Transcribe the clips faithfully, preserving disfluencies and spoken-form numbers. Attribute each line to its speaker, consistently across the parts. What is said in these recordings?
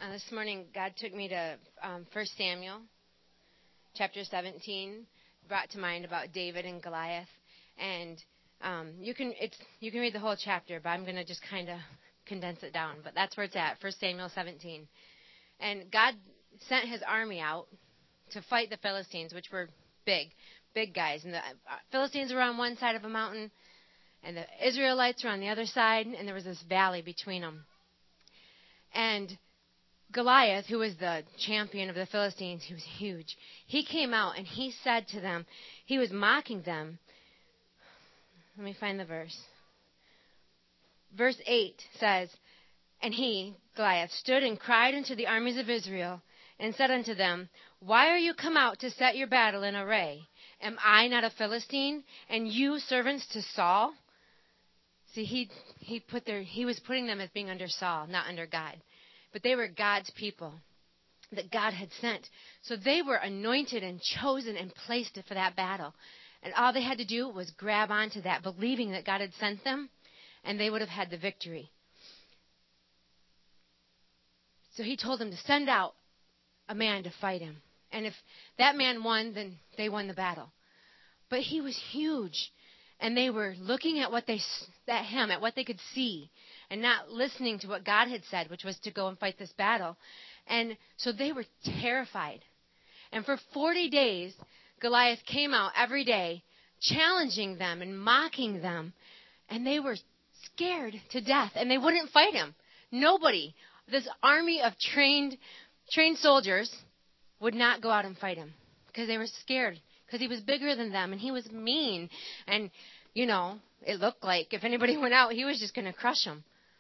Speaker 1: Uh, this morning, God took me to um, First Samuel, chapter seventeen, brought to mind about David and Goliath. And um, you can it's you can read the whole chapter, but I'm going to just kind of condense it down. But that's where it's at, First Samuel seventeen. And God sent his army out to fight the Philistines, which were big, big guys. And the Philistines were on one side of a mountain, and the Israelites were on the other side, and there was this valley between them. And Goliath, who was the champion of the Philistines, he was huge. He came out and he said to them, he was mocking them. Let me find the verse. Verse eight says, "And he, Goliath, stood and cried unto the armies of Israel, and said unto them, Why are you come out to set your battle in array? Am I not a Philistine, and you servants to Saul?" See, he he put their he was putting them as being under Saul, not under God. But they were God's people that God had sent. So they were anointed and chosen and placed for that battle. And all they had to do was grab onto that, believing that God had sent them, and they would have had the victory. So he told them to send out a man to fight him. And if that man won, then they won the battle. But he was huge. And they were looking at what they at him, at what they could see, and not listening to what God had said, which was to go and fight this battle. And so they were terrified. And for forty days, Goliath came out every day, challenging them and mocking them. And they were scared to death, and they wouldn't fight him. Nobody, this army of trained trained soldiers, would not go out and fight him because they were scared. Because he was bigger than them, and he was mean. And, you know, it looked like if anybody went out, he was just going to crush them.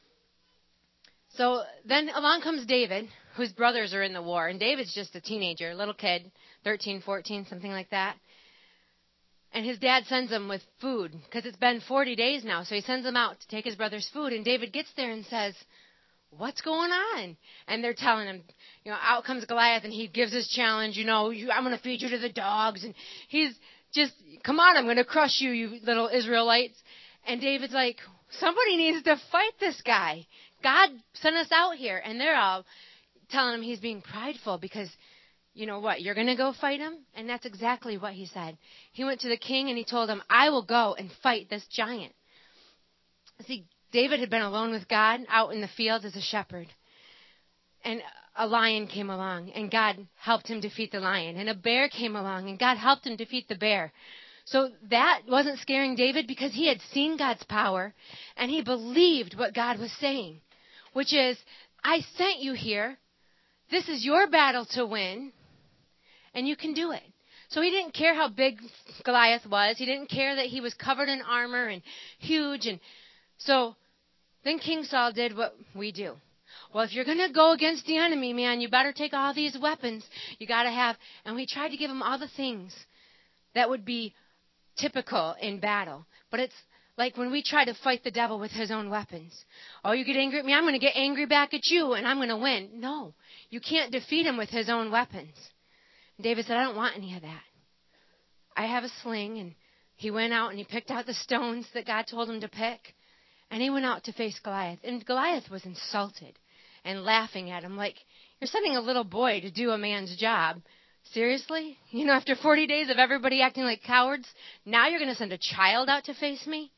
Speaker 1: So then along comes David, whose brothers are in the war. And David's just a teenager, a little kid, thirteen, fourteen, something like that. And his dad sends him with food, because it's been forty days now. So he sends him out to take his brother's food. And David gets there and says, "What's going on?" And they're telling him, you know, out comes Goliath, and he gives his challenge, you know, you, I'm going to feed you to the dogs. And he's just, come on, I'm going to crush you, you little Israelites. And David's like, somebody needs to fight this guy. God sent us out here. And they're all telling him he's being prideful because, you know what, you're going to go fight him? And that's exactly what he said. He went to the king and he told him, I will go and fight this giant. See, David had been alone with God out in the field as a shepherd. And a lion came along, and God helped him defeat the lion. And a bear came along, and God helped him defeat the bear. So that wasn't scaring David because he had seen God's power, and he believed what God was saying, which is, I sent you here. This is your battle to win, and you can do it. So he didn't care how big Goliath was. He didn't care that he was covered in armor and huge. And so then King Saul did what we do. Well, if you're going to go against the enemy, man, you better take all these weapons. You got to have, and we tried to give him all the things that would be typical in battle. But it's like when we try to fight the devil with his own weapons. Oh, you get angry at me, I'm going to get angry back at you, and I'm going to win. No, you can't defeat him with his own weapons. And David said, I don't want any of that. I have a sling, and he went out and he picked out the stones that God told him to pick. And he went out to face Goliath. And Goliath was insulted and laughing at him like, you're sending a little boy to do a man's job. Seriously? You know, after forty days of everybody acting like cowards, now you're going to send a child out to face me?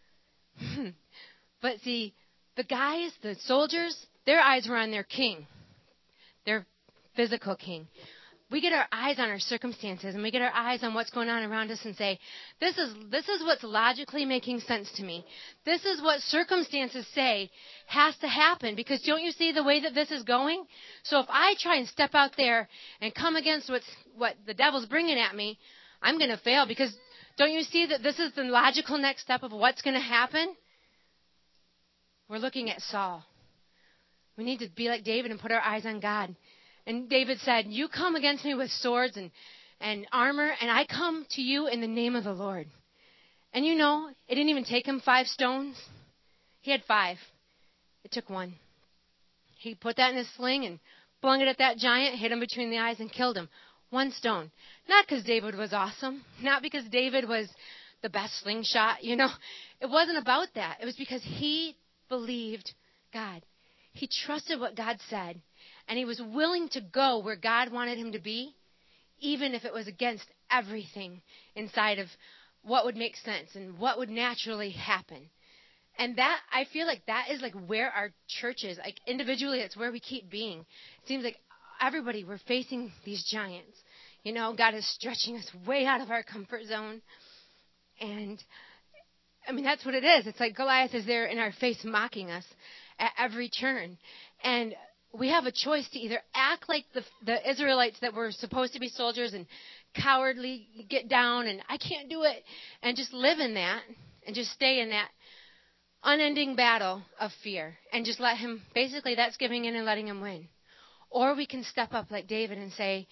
Speaker 1: But see, the guys, the soldiers, their eyes were on their king, their physical king. We get our eyes on our circumstances, and we get our eyes on what's going on around us and say, this is this is what's logically making sense to me. This is what circumstances say has to happen, because don't you see the way that this is going? So if I try and step out there and come against what's, what the devil's bringing at me, I'm going to fail, because don't you see that this is the logical next step of what's going to happen? We're looking at Saul. We need to be like David and put our eyes on God. And David said, you come against me with swords and, and armor, and I come to you in the name of the Lord. And you know, it didn't even take him five stones. He had five. It took one. He put that in his sling and flung it at that giant, hit him between the eyes, and killed him. One stone. Not because David was awesome. Not because David was the best slingshot, you know. It wasn't about that. It was because he believed God. He trusted what God said. And he was willing to go where God wanted him to be, even if it was against everything inside of what would make sense and what would naturally happen. And that, I feel like that is like where our church is. Like individually, it's where we keep being. It seems like everybody, we're facing these giants. You know, God is stretching us way out of our comfort zone. And, I mean, that's what it is. It's like Goliath is there in our face mocking us at every turn. And we have a choice to either act like the, the Israelites that were supposed to be soldiers and cowardly get down and I can't do it, and just live in that and just stay in that unending battle of fear and just let him, basically that's giving in and letting him win. Or we can step up like David and say,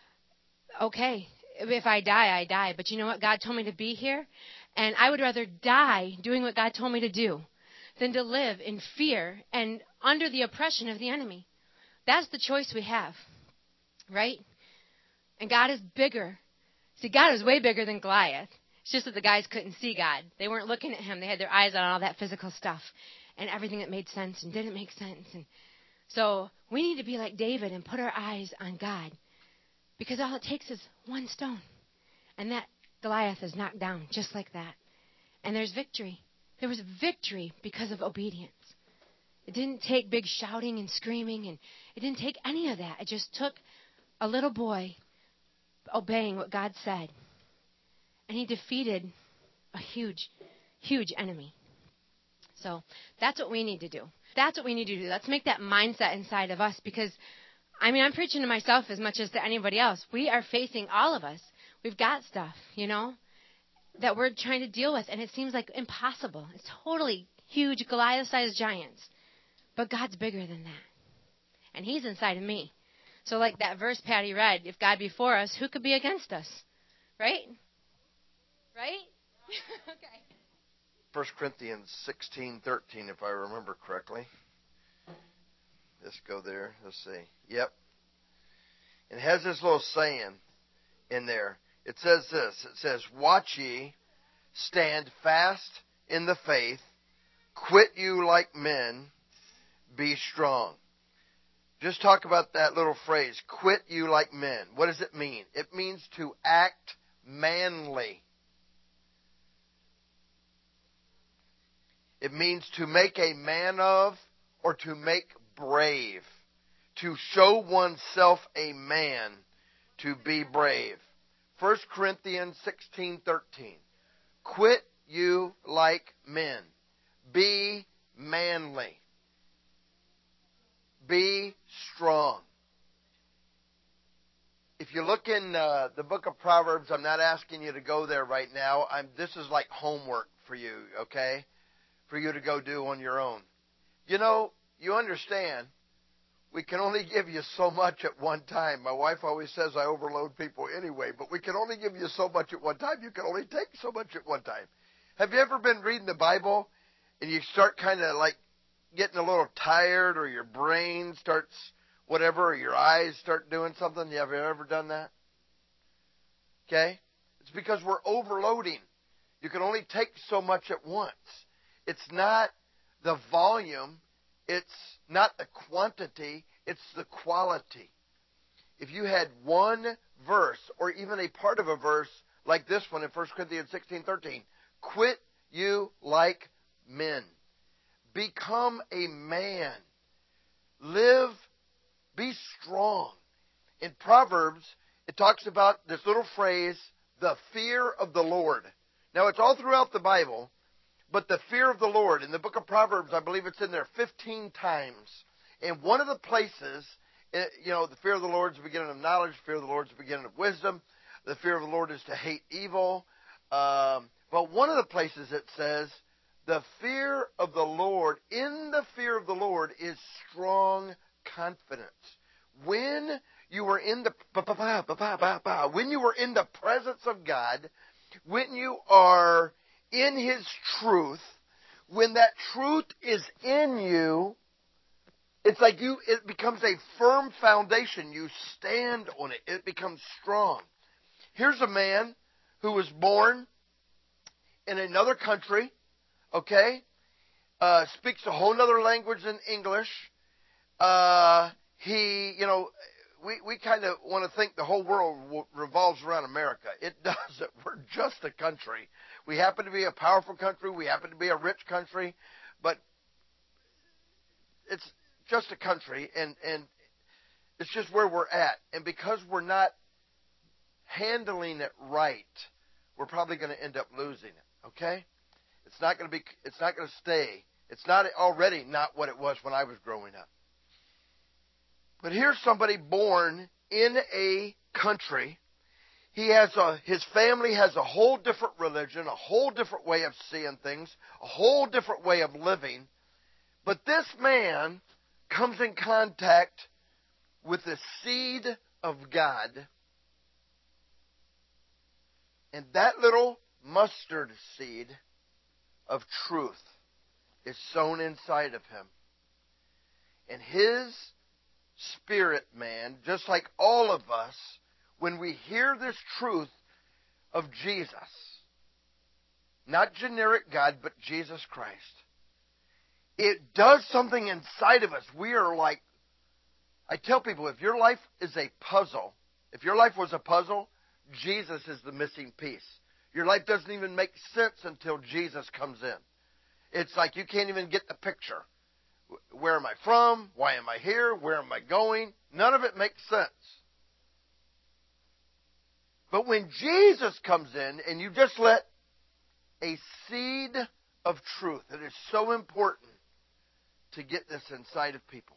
Speaker 1: okay, if I die, I die. But you know what? God told me to be here, and I would rather die doing what God told me to do than to live in fear and under the oppression of the enemy. That's the choice we have, right? And God is bigger. See, God is way bigger than Goliath. It's just that the guys couldn't see God. They weren't looking at him. They had their eyes on all that physical stuff and everything that made sense and didn't make sense. And so we need to be like David and put our eyes on God, because all it takes is one stone, and that Goliath is knocked down just like that. And there's victory. There was victory because of obedience. It didn't take big shouting and screaming, and it didn't take any of that. It just took a little boy obeying what God said. And he defeated a huge, huge enemy. So that's what we need to do. That's what we need to do. Let's make that mindset inside of us, because, I mean, I'm preaching to myself as much as to anybody else. We are facing, all of us, we've got stuff, you know, that we're trying to deal with, and it seems like impossible. It's totally huge, Goliath-sized giants. But God's bigger than that. And he's inside of me. So like that verse Patty read, if God be for us, who could be against us? Right? Right? Okay.
Speaker 2: First Corinthians sixteen thirteen, if I remember correctly. Let's go there. Let's see. Yep. It has this little saying in there. It says this. It says, watch ye, stand fast in the faith, quit you like men, be strong. Just talk about that little phrase, quit you like men. What does it mean? It means to act manly. It means to make a man of, or to make brave. To show oneself a man, to be brave. First Corinthians sixteen thirteen. Quit you like men. Be manly. Be strong. If you look in uh, the book of Proverbs, I'm not asking you to go there right now. I'm, this is like homework for you, okay? For you to go do on your own. You know, you understand, we can only give you so much at one time. My wife always says I overload people anyway, but we can only give you so much at one time. You can only take so much at one time. Have you ever been reading the Bible and you start kind of like getting a little tired, or your brain starts whatever, or your eyes start doing something? Have you ever done that? Okay? It's because we're overloading. You can only take so much at once. It's not the volume. It's not the quantity. It's the quality. If you had one verse, or even a part of a verse like this one in First Corinthians sixteen thirteen, quit you like men. Become a man. Live, be strong. In Proverbs, it talks about this little phrase, the fear of the Lord. Now, it's all throughout the Bible, but the fear of the Lord, in the book of Proverbs, I believe it's in there fifteen times. And one of the places, you know, the fear of the Lord is the beginning of knowledge, the fear of the Lord is the beginning of wisdom, the fear of the Lord is to hate evil. Um, but one of the places it says, the fear of the Lord, in the fear of the Lord is strong confidence. When you were in the when you were in the presence of God, when you are in His truth, when that truth is in you, it's like you it becomes a firm foundation. You stand on it. It becomes strong. Here's a man who was born in another country. Okay, uh, speaks a whole other language than English. Uh, he, you know, we, we kind of want to think the whole world revolves around America. It doesn't. We're just a country. We happen to be a powerful country. We happen to be a rich country. But it's just a country, and, and it's just where we're at. And because we're not handling it right, we're probably going to end up losing it, okay? It's not going to be, it's not going to stay. It's not already not what it was when I was growing up. But here's somebody born in a country. He has a, his family has a whole different religion, a whole different way of seeing things, a whole different way of living. But this man comes in contact with the seed of God. And that little mustard seed of truth is sown inside of him. And his spirit man, just like all of us, when we hear this truth of Jesus, not generic God, but Jesus Christ, it does something inside of us. We are like, I tell people, if your life is a puzzle, if your life was a puzzle, Jesus is the missing piece. Your life doesn't even make sense until Jesus comes in. It's like you can't even get the picture. Where am I from? Why am I here? Where am I going? None of it makes sense. But when Jesus comes in and you just let a seed of truth, it is so important to get this inside of people.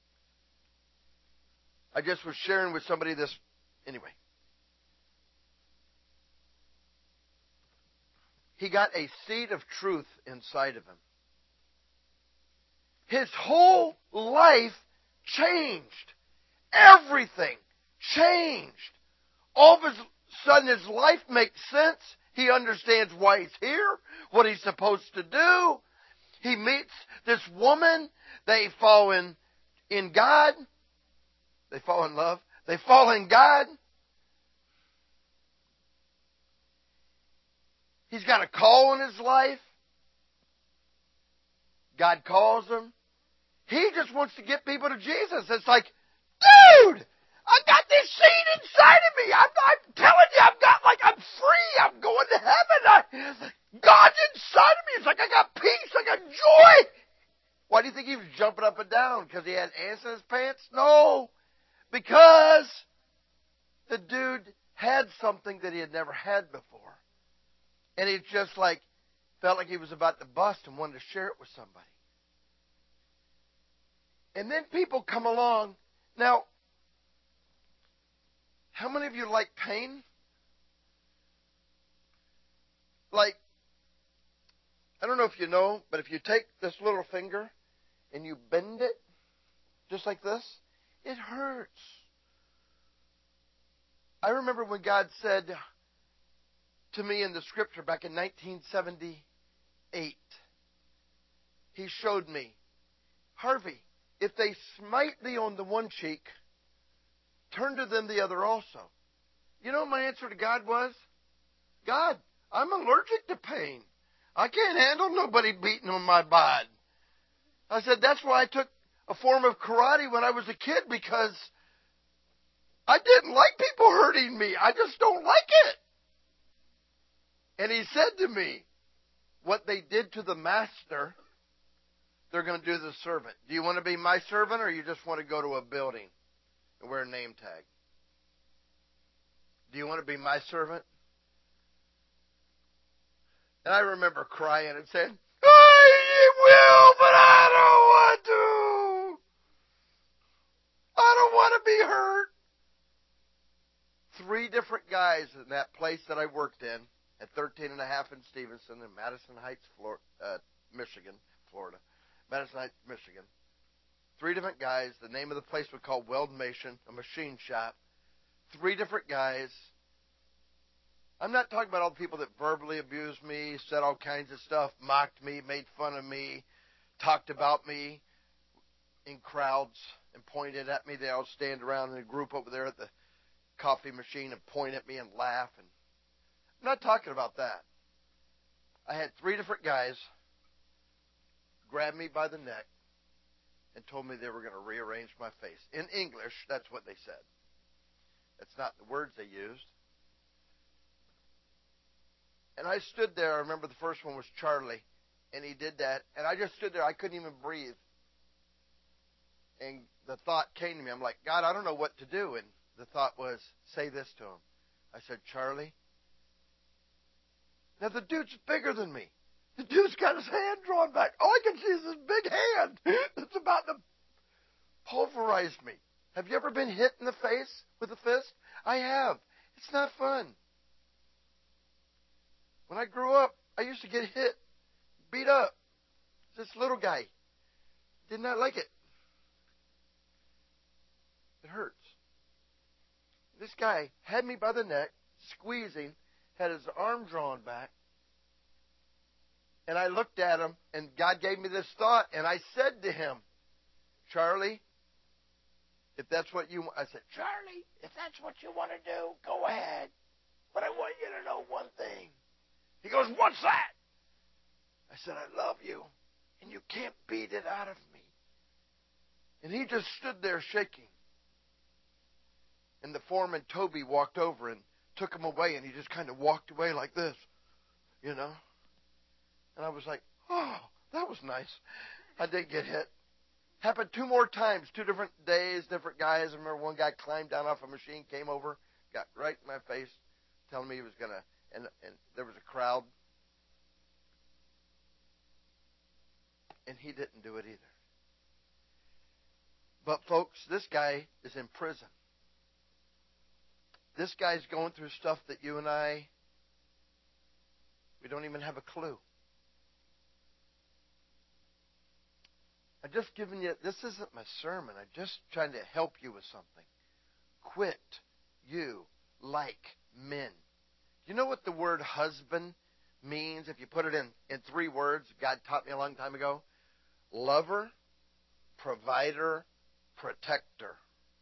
Speaker 2: I just was sharing with somebody this, anyway. He got a seed of truth inside of him. His whole life changed. Everything changed. All of a sudden his life makes sense. He understands why he's here, what he's supposed to do. He meets this woman. They fall in, in God. They fall in love. They fall in God. He's got a call in his life. God calls him. He just wants to get people to Jesus. It's like, dude, I got this seed inside of me. I'm, I'm telling you, I've got like, I'm free. I'm going to heaven. I, God's inside of me. It's like I got peace. I got joy. Why do you think he was jumping up and down? Because he had ants in his pants? No. Because the dude had something that he had never had before. And he just like felt like he was about to bust and wanted to share it with somebody. And then people come along. Now, how many of you like pain? Like, I don't know if you know, but if you take this little finger and you bend it, just like this, it hurts. I remember when God said to me in the scripture back in nineteen seventy-eight, He showed me, Harvey, if they smite thee on the one cheek, turn to them the other also. You know what my answer to God was? God, I'm allergic to pain. I can't handle nobody beating on my bod. I said, that's why I took a form of karate when I was a kid, because I didn't like people hurting me. I just don't like it. And he said to me, what they did to the master, they're going to do to the servant. Do you want to be my servant, or you just want to go to a building and wear a name tag? Do you want to be my servant? And I remember crying and saying, I will, but I don't want to. I don't want to be hurt. Three different guys in that place that I worked in at thirteen and a half in Stevenson in Madison Heights, Florida, uh, Michigan, Florida. Madison Heights, Michigan. Three different guys. The name of the place was called Weldmation, a machine shop. Three different guys. I'm not talking about all the people that verbally abused me, said all kinds of stuff, mocked me, made fun of me, talked about me in crowds and pointed at me. They all stand around in a group over there at the coffee machine and point at me and laugh. And I'm not talking about that. I had three different guys grab me by the neck and told me they were going to rearrange my face. In English, that's what they said. That's not the words they used. And I stood there. I remember the first one was Charlie, and he did that. And I just stood there. I couldn't even breathe. And the thought came to me. I'm like, God, I don't know what to do. And the thought was, say this to him. I said, Charlie. Now, the dude's bigger than me. The dude's got his hand drawn back. All I can see is this big hand that's about to pulverize me. Have you ever been hit in the face with a fist? I have. It's not fun. When I grew up, I used to get hit, beat up. This little guy did not like it. It hurts. This guy had me by the neck, squeezing, had his arm drawn back. And I looked at him, and God gave me this thought, and I said to him, Charlie, if that's what you want, I said, Charlie, if that's what you want to do, go ahead. But I want you to know one thing. He goes, what's that? I said, I love you, and you can't beat it out of me. And he just stood there shaking. And the foreman, Toby, walked over and took him away, and he just kind of walked away like this, you know. And I was like, oh, that was nice. I did get hit. Happened two more times, two different days, different guys. I remember one guy climbed down off a machine, came over, got right in my face, telling me he was going to, and, and there was a crowd. And he didn't do it either. But, folks, this guy is in prison. This guy's going through stuff that you and I, we don't even have a clue. I'm just giving you, this isn't my sermon. I'm just trying to help you with something. Quit you like men. You know what the word husband means if you put it in, in three words? God taught me a long time ago. Lover, provider, protector.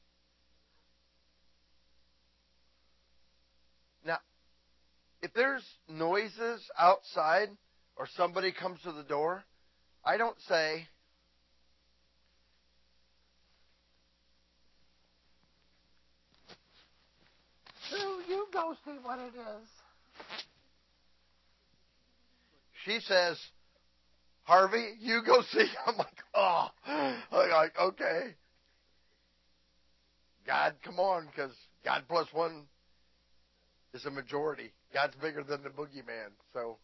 Speaker 2: Now, if there's noises outside or somebody comes to the door, I don't say, Sue, you go see what it is. She says, Harvey, you go see. I'm like, oh. I'm like, okay. God, come on, because God plus one is a majority. God's bigger than the boogeyman. So,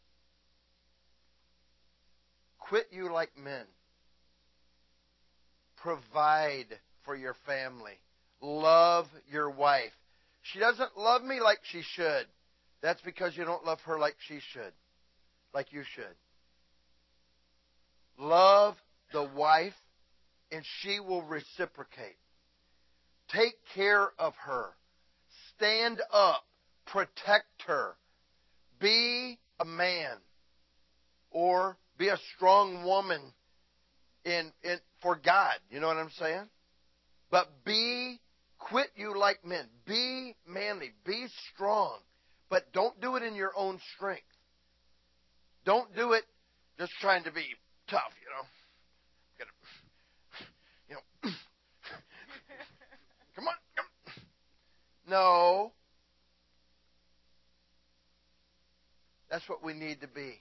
Speaker 2: quit you like men. Provide for your family. Love your wife. She doesn't love me like she should. That's because you don't love her like she should. Like you should. Love the wife, and she will reciprocate. Take care of her. Stand up. Protect her. Be a man. Or be a strong woman in, in for God. You know what I'm saying? But be, quit you like men. Be manly. Be strong. But don't do it in your own strength. Don't do it just trying to be tough, you know. Gotta, you know. Come on, come on. No. That's what we need to be.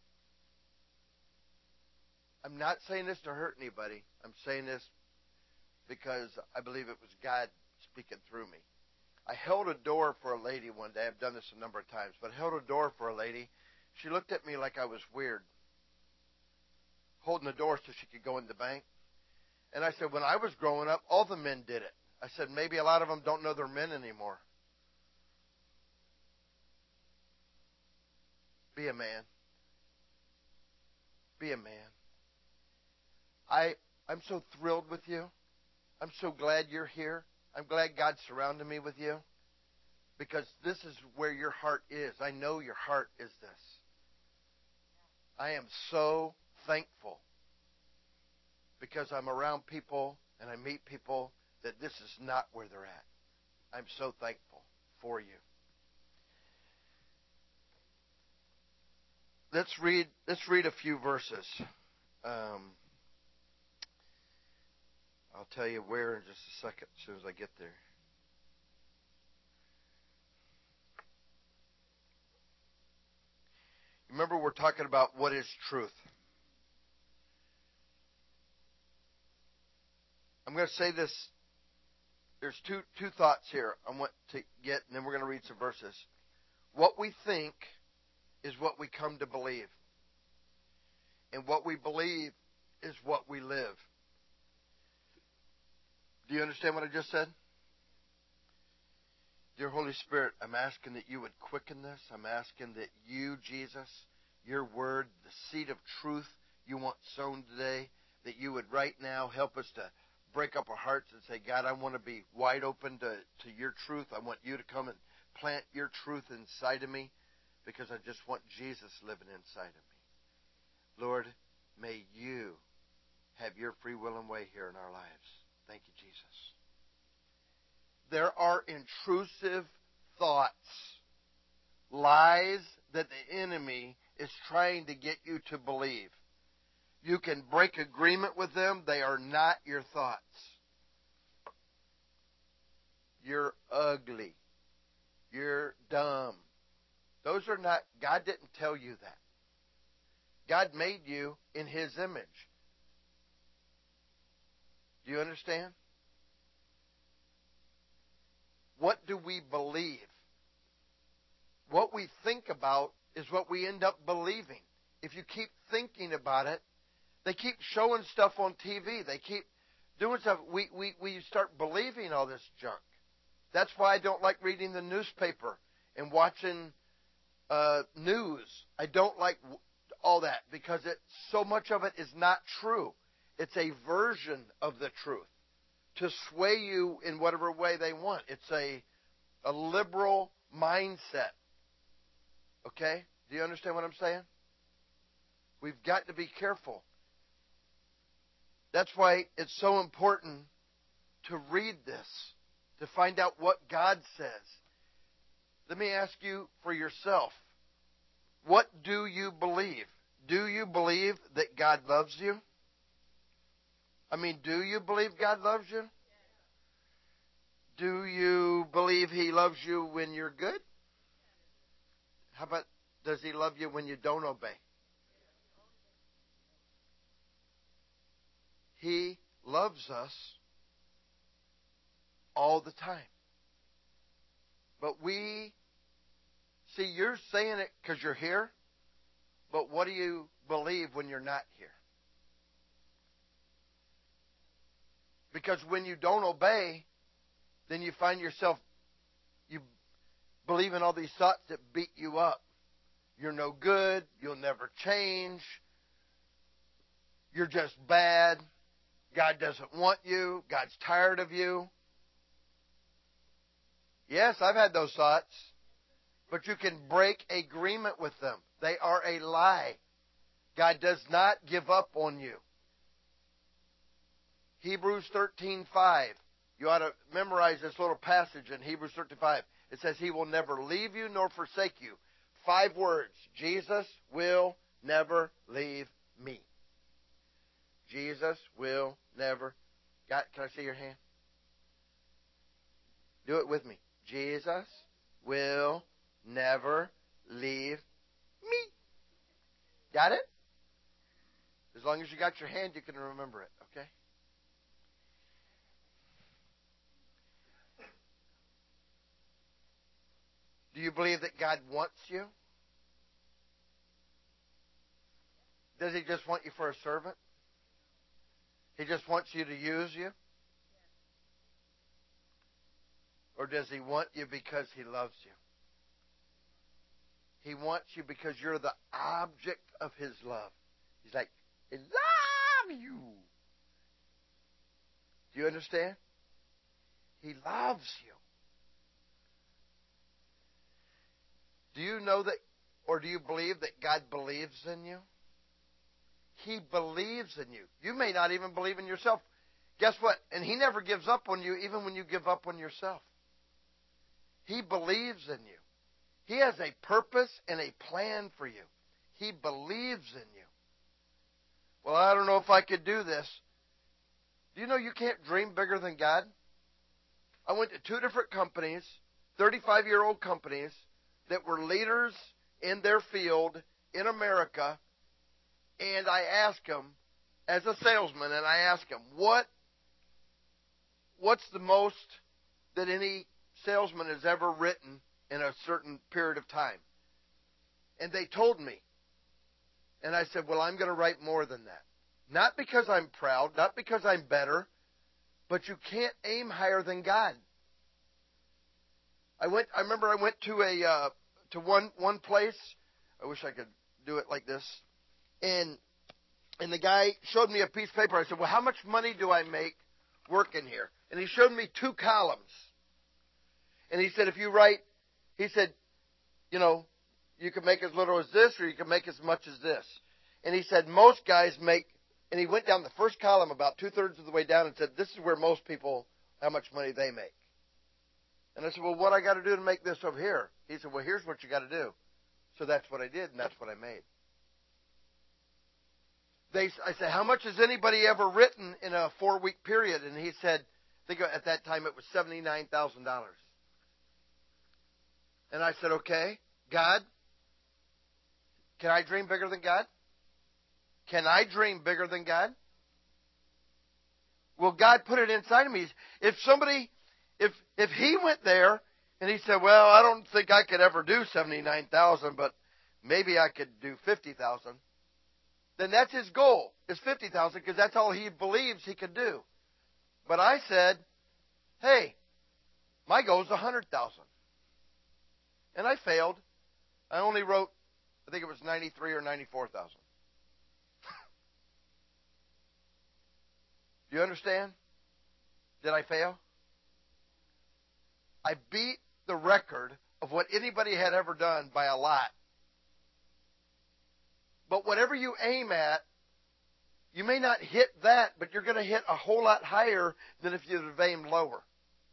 Speaker 2: I'm not saying this to hurt anybody. I'm saying this because I believe it was God speaking through me. I held a door for a lady one day. I've done this a number of times, but I held a door for a lady. She looked at me like I was weird, holding the door so she could go in the bank. And I said, when I was growing up, all the men did it. I said, maybe a lot of them don't know they're men anymore. Be a man. Be a man. I, I'm so thrilled with you. I'm so glad you're here. I'm glad God surrounded me with you. Because this is where your heart is. I know your heart is this. I am so thankful because I'm around people and I meet people that this is not where they're at. I'm so thankful for you. Let's read. Let's read a few verses. Um, I'll tell you where in just a second as soon as I get there. Remember, we're talking about what is truth. I'm going to say this. There's two two thoughts here I want to get, and then we're going to read some verses. What we think is what we come to believe. And what we believe is what we live. Do you understand what I just said? Dear Holy Spirit, I'm asking that you would quicken this. I'm asking that you, Jesus, your word, the seed of truth you want sown today, that you would right now help us to break up our hearts and say, God, I want to be wide open to, to your truth. I want you to come and plant your truth inside of me because I just want Jesus living inside of me. Lord, may you have your free will and way here in our lives. Thank you, Jesus. There are intrusive thoughts, lies that the enemy is trying to get you to believe. You can break agreement with them. They are not your thoughts. You're ugly. You're dumb. Those are not, God didn't tell you that. God made you in His image. Do you understand? What do we believe? What we think about is what we end up believing. If you keep thinking about it, they keep showing stuff on T V. They keep doing stuff. We, we, we start believing all this junk. That's why I don't like reading the newspaper and watching uh, news. I don't like all that because it, so much of it is not true. It's a version of the truth to sway you in whatever way they want. It's a, a liberal mindset. Okay? Do you understand what I'm saying? We've got to be careful. That's why it's so important to read this, to find out what God says. Let me ask you for yourself, what do you believe? Do you believe that God loves you? I mean, do you believe God loves you? Do you believe He loves you when you're good? How about, does He love you when you don't obey? He loves us all the time. But we, see, you're saying it because you're here, but what do you believe when you're not here? Because when you don't obey, then you find yourself, you believe in all these thoughts that beat you up. You're no good. You'll never change. You're just bad. God doesn't want you. God's tired of you. Yes, I've had those thoughts. But you can break agreement with them. They are a lie. God does not give up on you. Hebrews thirteen five. You ought to memorize this little passage in Hebrews thirteen five. It says, He will never leave you nor forsake you. Five words. Jesus will never leave me. Jesus will never. God, can I see your hand? Do it with me. Jesus will never leave me. Got it? As long as you got your hand, you can remember it, okay? Do you believe that God wants you? Does He just want you for a servant? He just wants you to use you? Or does He want you because He loves you? He wants you because you're the object of His love. He's like, I love you. Do you understand? He loves you. Do you know that, or do you believe that God believes in you? He believes in you. You may not even believe in yourself. Guess what? And He never gives up on you even when you give up on yourself. He believes in you. He has a purpose and a plan for you. He believes in you. Well, I don't know if I could do this. Do you know you can't dream bigger than God? I went to two different companies, thirty-five-year-old companies, that were leaders in their field in America, and I asked them, as a salesman, and I asked them, what, what's the most that any salesman has ever written in a certain period of time? And they told me. And I said, well, I'm going to write more than that. Not because I'm proud, not because I'm better, but you can't aim higher than God. I went. I remember I went to a uh, to one one place. I wish I could do it like this. And and the guy showed me a piece of paper. I said, well, how much money do I make working here? And he showed me two columns. And he said, if you write, he said, you know, you can make as little as this or you can make as much as this. And he said, most guys make, and he went down the first column about two-thirds of the way down and said, this is where most people, how much money they make. And I said, well, what I got to do to make this over here? He said, well, here's what you got to do. So that's what I did, and that's what I made. They, I said, how much has anybody ever written in a four-week period? And he said, I think at that time it was seventy-nine thousand dollars. And I said, okay, God, can I dream bigger than God? Can I dream bigger than God? Well, God put it inside of me. If somebody, if if he went there and he said, well, I don't think I could ever do seventy-nine thousand, but maybe I could do fifty thousand, then that's his goal, is fifty thousand, because that's all he believes he could do. But I said, hey, my goal is one hundred thousand. And I failed. I only wrote, I think it was ninety-three or ninety-four thousand. Do you understand? Did I fail? I beat the record of what anybody had ever done by a lot. But whatever you aim at, you may not hit that, but you're going to hit a whole lot higher than if you'd have aimed lower.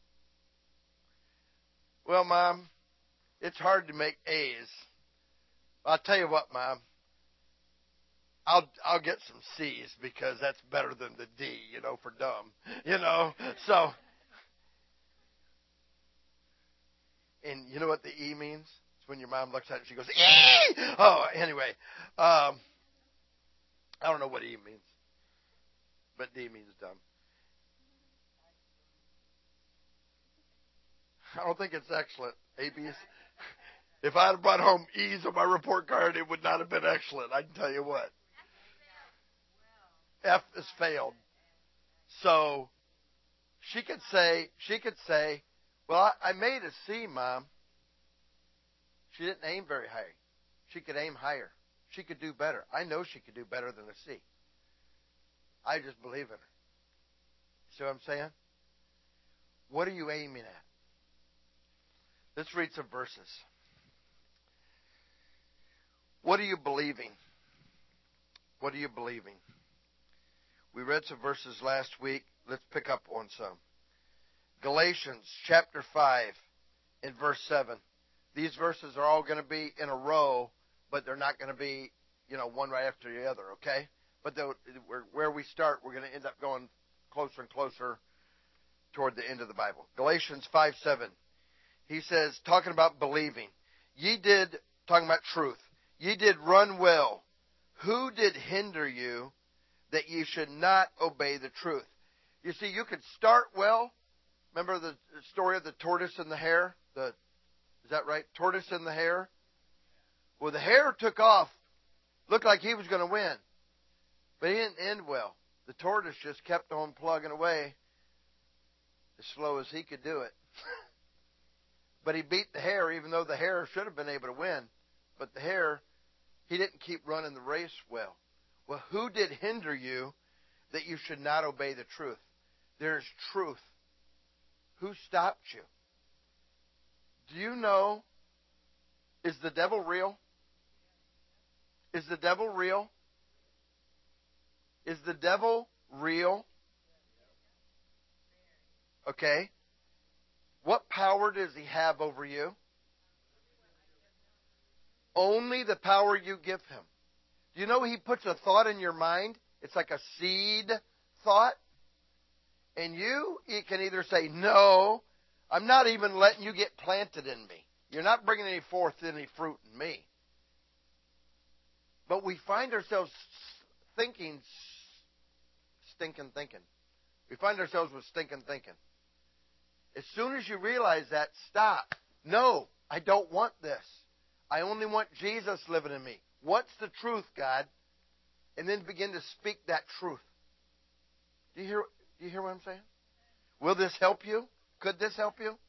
Speaker 2: Well, Mom, it's hard to make A's. I'll tell you what, Mom. I'll I'll get some C's because that's better than the D, you know, for dumb. You know? So, and you know what the E means? It's when your mom looks at it and she goes, E! Oh, anyway. Um, I don't know what E means. But D means dumb. I don't think it's excellent. A, B, C. If I had brought home E's on my report card, it would not have been excellent. I can tell you what. F is failed. So she could say, she could say, well, I, I made a C, Mom. She didn't aim very high. She could aim higher. She could do better. I know she could do better than a C. I just believe in her. See what I'm saying? What are you aiming at? Let's read some verses. What are you believing? What are you believing? We read some verses last week. Let's pick up on some. Galatians chapter five and verse seven. These verses are all going to be in a row, but they're not going to be, you know, one right after the other, okay? But where we start, we're going to end up going closer and closer toward the end of the Bible. Galatians five seven. He says, talking about believing, ye did, talking about truth, ye did run well. Who did hinder you that ye should not obey the truth? You see, you could start well. Remember the story of the tortoise and the hare? The, is that right? Tortoise and the hare? Well, the hare took off. Looked like he was going to win. But he didn't end well. The tortoise just kept on plugging away as slow as he could do it. But he beat the hare, even though the hare should have been able to win. But the hare, he didn't keep running the race well. Well, who did hinder you that you should not obey the truth? There's truth. Who stopped you? Do you know, is the devil real? Is the devil real? Is the devil real? Okay. What power does he have over you? Only the power you give him. Do you know he puts a thought in your mind? It's like a seed thought. And you, you can either say, no, I'm not even letting you get planted in me. You're not bringing any forth any fruit in me. But we find ourselves thinking, stinking thinking. We find ourselves with stinking thinking. As soon as you realize that, stop. No, I don't want this. I only want Jesus living in me. What's the truth, God? And then begin to speak that truth. Do you hear, do you hear what I'm saying? Will this help you? Could this help you?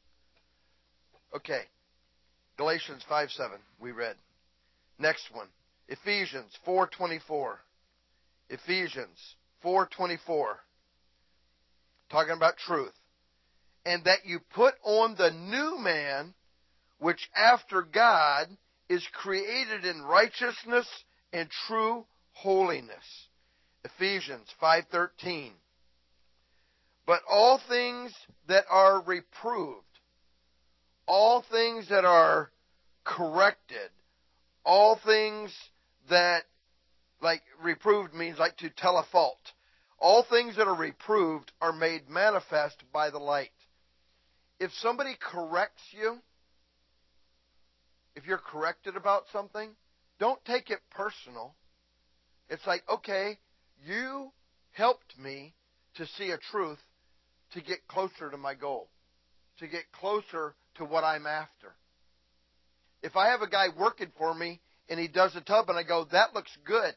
Speaker 2: Okay. Galatians five seven, we read. Next one. Ephesians four twenty-four. Ephesians four twenty-four. Talking about truth. And that you put on the new man, which after God is created in righteousness and true holiness. Ephesians five thirteen. But all things that are reproved, all things that are corrected, all things that, like reproved means like to tell a fault. All things that are reproved are made manifest by the light. If somebody corrects you, if you're corrected about something, don't take it personal. It's like, okay, you helped me to see a truth to get closer to my goal, to get closer to what I'm after. If I have a guy working for me and he does a tub and I go, that looks good,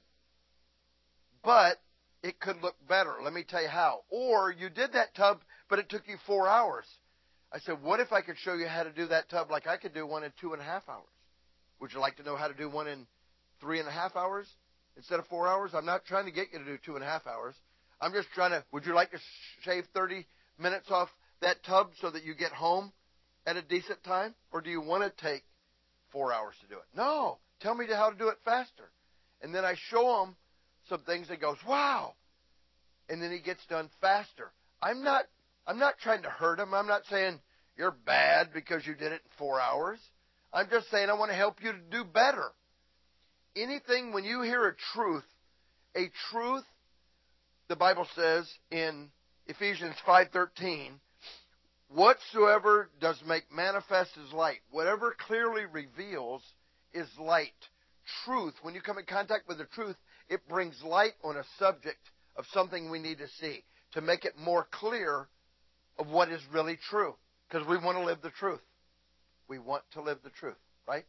Speaker 2: but it could look better. Let me tell you how. Or you did that tub, but it took you four hours. I said, what if I could show you how to do that tub like I could do one in two and a half hours? Would you like to know how to do one in three and a half hours instead of four hours? I'm not trying to get you to do two and a half hours. I'm just trying to, would you like to shave thirty minutes off that tub so that you get home at a decent time? Or do you want to take four hours to do it? No. Tell me how to do it faster. And then I show him some things that goes, wow. And then he gets done faster. I'm not, I'm not trying to hurt him. I'm not saying you're bad because you did it in four hours. I'm just saying I want to help you to do better. Anything, when you hear a truth, a truth, the Bible says in Ephesians five thirteen, whatsoever does make manifest is light. Whatever clearly reveals is light. Truth, when you come in contact with the truth, it brings light on a subject of something we need to see to make it more clear of what is really true. Because we want to live the truth. We want to live the truth, right?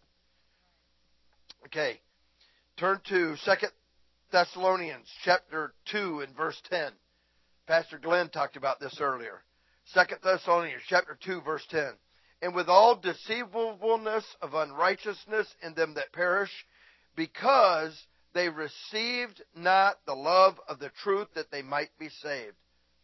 Speaker 2: Okay. Turn to Second Thessalonians chapter two and verse ten. Pastor Glenn talked about this earlier. Second Thessalonians chapter two, verse ten. And with all deceivableness of unrighteousness in them that perish, because they received not the love of the truth that they might be saved.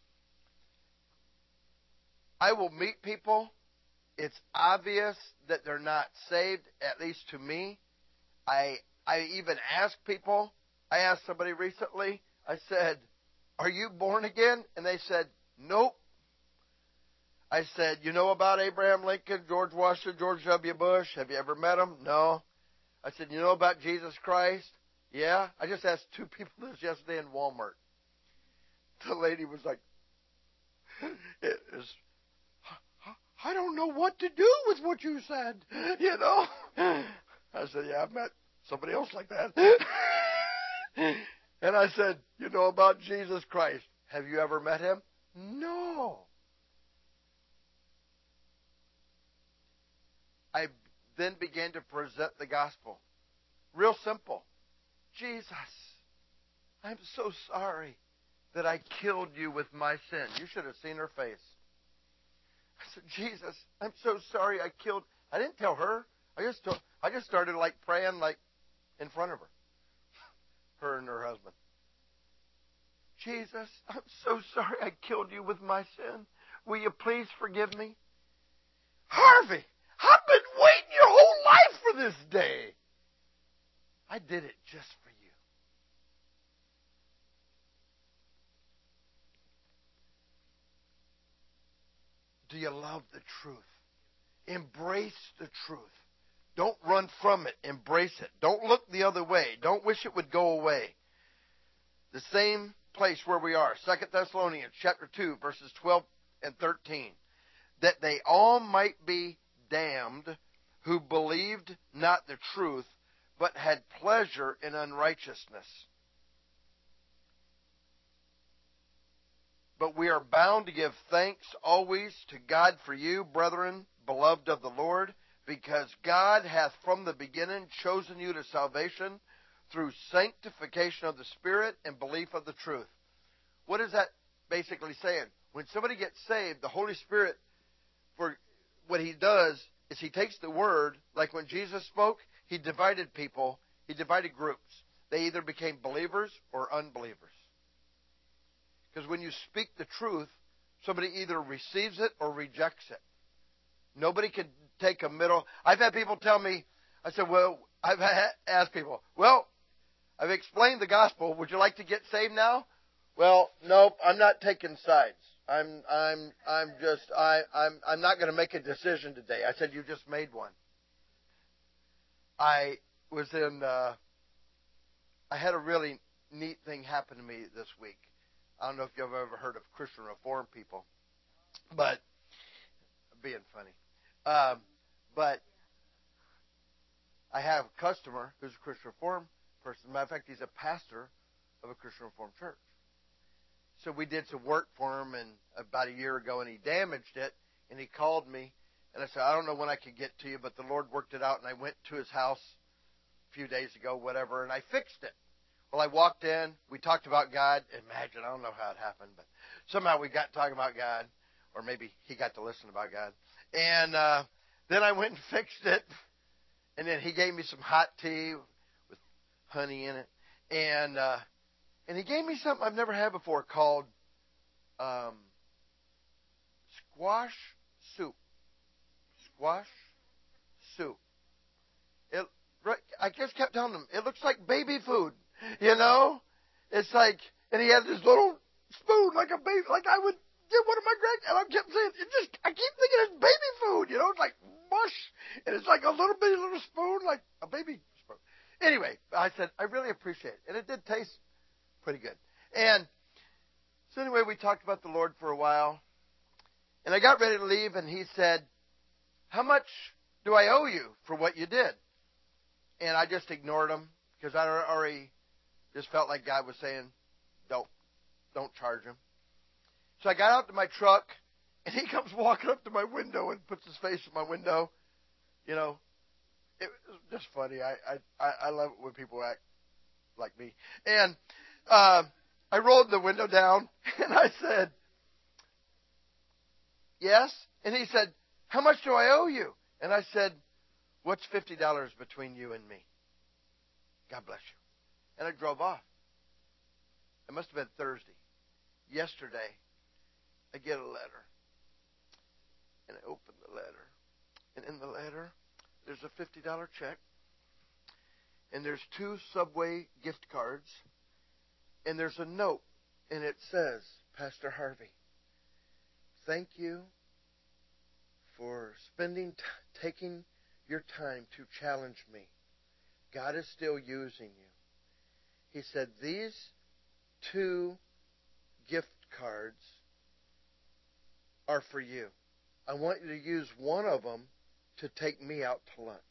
Speaker 2: I will meet people. It's obvious that they're not saved, at least to me. I I even ask people. I asked somebody recently, I said, are you born again? And they said, nope. I said, you know about Abraham Lincoln, George Washington, George W. Bush? Have you ever met them? No. I said, you know about Jesus Christ? Yeah. I just asked two people this yesterday in Walmart. The lady was like, it is, I don't know what to do with what you said, you know. I said, yeah, I've met somebody else like that. And I said, you know about Jesus Christ. Have you ever met him? No. I then began to present the gospel. Real simple. Jesus, I'm so sorry that I killed you with my sin. You should have seen her face. I said, Jesus, I'm so sorry I killed. I didn't tell her. I just told, I just started like praying like in front of her. Her and her husband. Jesus, I'm so sorry I killed you with my sin. Will you please forgive me? Harvey, I've been waiting your whole life for this day. I did it just for you. Do you love the truth? Embrace the truth. Don't run from it. Embrace it. Don't look the other way. Don't wish it would go away. The same place where we are. Second Thessalonians chapter two, verses twelve and thirteen. That they all might be damned who believed not the truth, but had pleasure in unrighteousness. But we are bound to give thanks always to God for you, brethren, beloved of the Lord, because God hath from the beginning chosen you to salvation through sanctification of the Spirit and belief of the truth. What is that basically saying? When somebody gets saved, the Holy Spirit, for what He does is He takes the Word, like when Jesus spoke, He divided people, He divided groups. They either became believers or unbelievers. Because when you speak the truth, somebody either receives it or rejects it. Nobody can take a middle. I've had people tell me, I said, well, I've asked people, well, I've explained the gospel. Would you like to get saved now? Well, nope, I'm not taking sides. I'm, I'm, I'm just, I, I'm, I'm not going to make a decision today. I said, you just made one. I was in, uh, I had a really neat thing happen to me this week. I don't know if you've ever heard of Christian Reform people, but being funny. Um, but I have a customer who's a Christian Reform person. Matter of fact, he's a pastor of a Christian Reform church. So we did some work for him and about a year ago, and he damaged it, and he called me, and I said, I don't know when I could get to you, but the Lord worked it out, and I went to his house a few days ago, whatever, and I fixed it. Well, I walked in. We talked about God. Imagine, I don't know how it happened, but somehow we got talking about God, or maybe he got to listen about God. And uh, then I went and fixed it, and then he gave me some hot tea with honey in it, and uh, and he gave me something I've never had before called um, squash soup. Squash soup. It, I just kept telling him, it looks like baby food. You know, it's like, and he had this little spoon like a baby, like I would get one of my grand, and I kept saying, it just, I keep thinking it's baby food, you know, it's like mush, and it's like a little bitty little spoon, like a baby spoon. Anyway, I said, I really appreciate it, and it did taste pretty good. And so anyway, we talked about the Lord for a while, and I got ready to leave, and he said, how much do I owe you for what you did? And I just ignored him, because I already just felt like God was saying, don't, don't charge him. So I got out to my truck, and he comes walking up to my window and puts his face in my window. You know, it was just funny. I I, I love it when people act like me. And uh, I rolled the window down, and I said, yes? And he said, how much do I owe you? And I said, what's fifty dollars between you and me? God bless you. And I drove off. It must have been Thursday. Yesterday, I get a letter. And I open the letter. And in the letter, there's a fifty dollars check. And there's two Subway gift cards. And there's a note. And it says, Pastor Harvey, thank you for spending, t- taking your time to challenge me. God is still using you. He said, these two gift cards are for you. I want you to use one of them to take me out to lunch.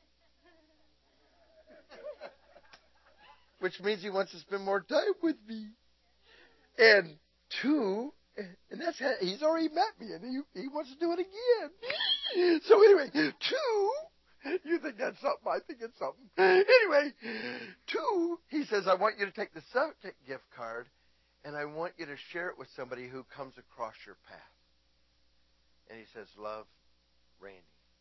Speaker 2: Which means he wants to spend more time with me. And two, and that's how, he's already met me, and he, he wants to do it again. So anyway, two, you think that's something, I think it's something. Anyway, two, he says, I want you to take the second gift card, and I want you to share it with somebody who comes across your path. And he says, love, Randy.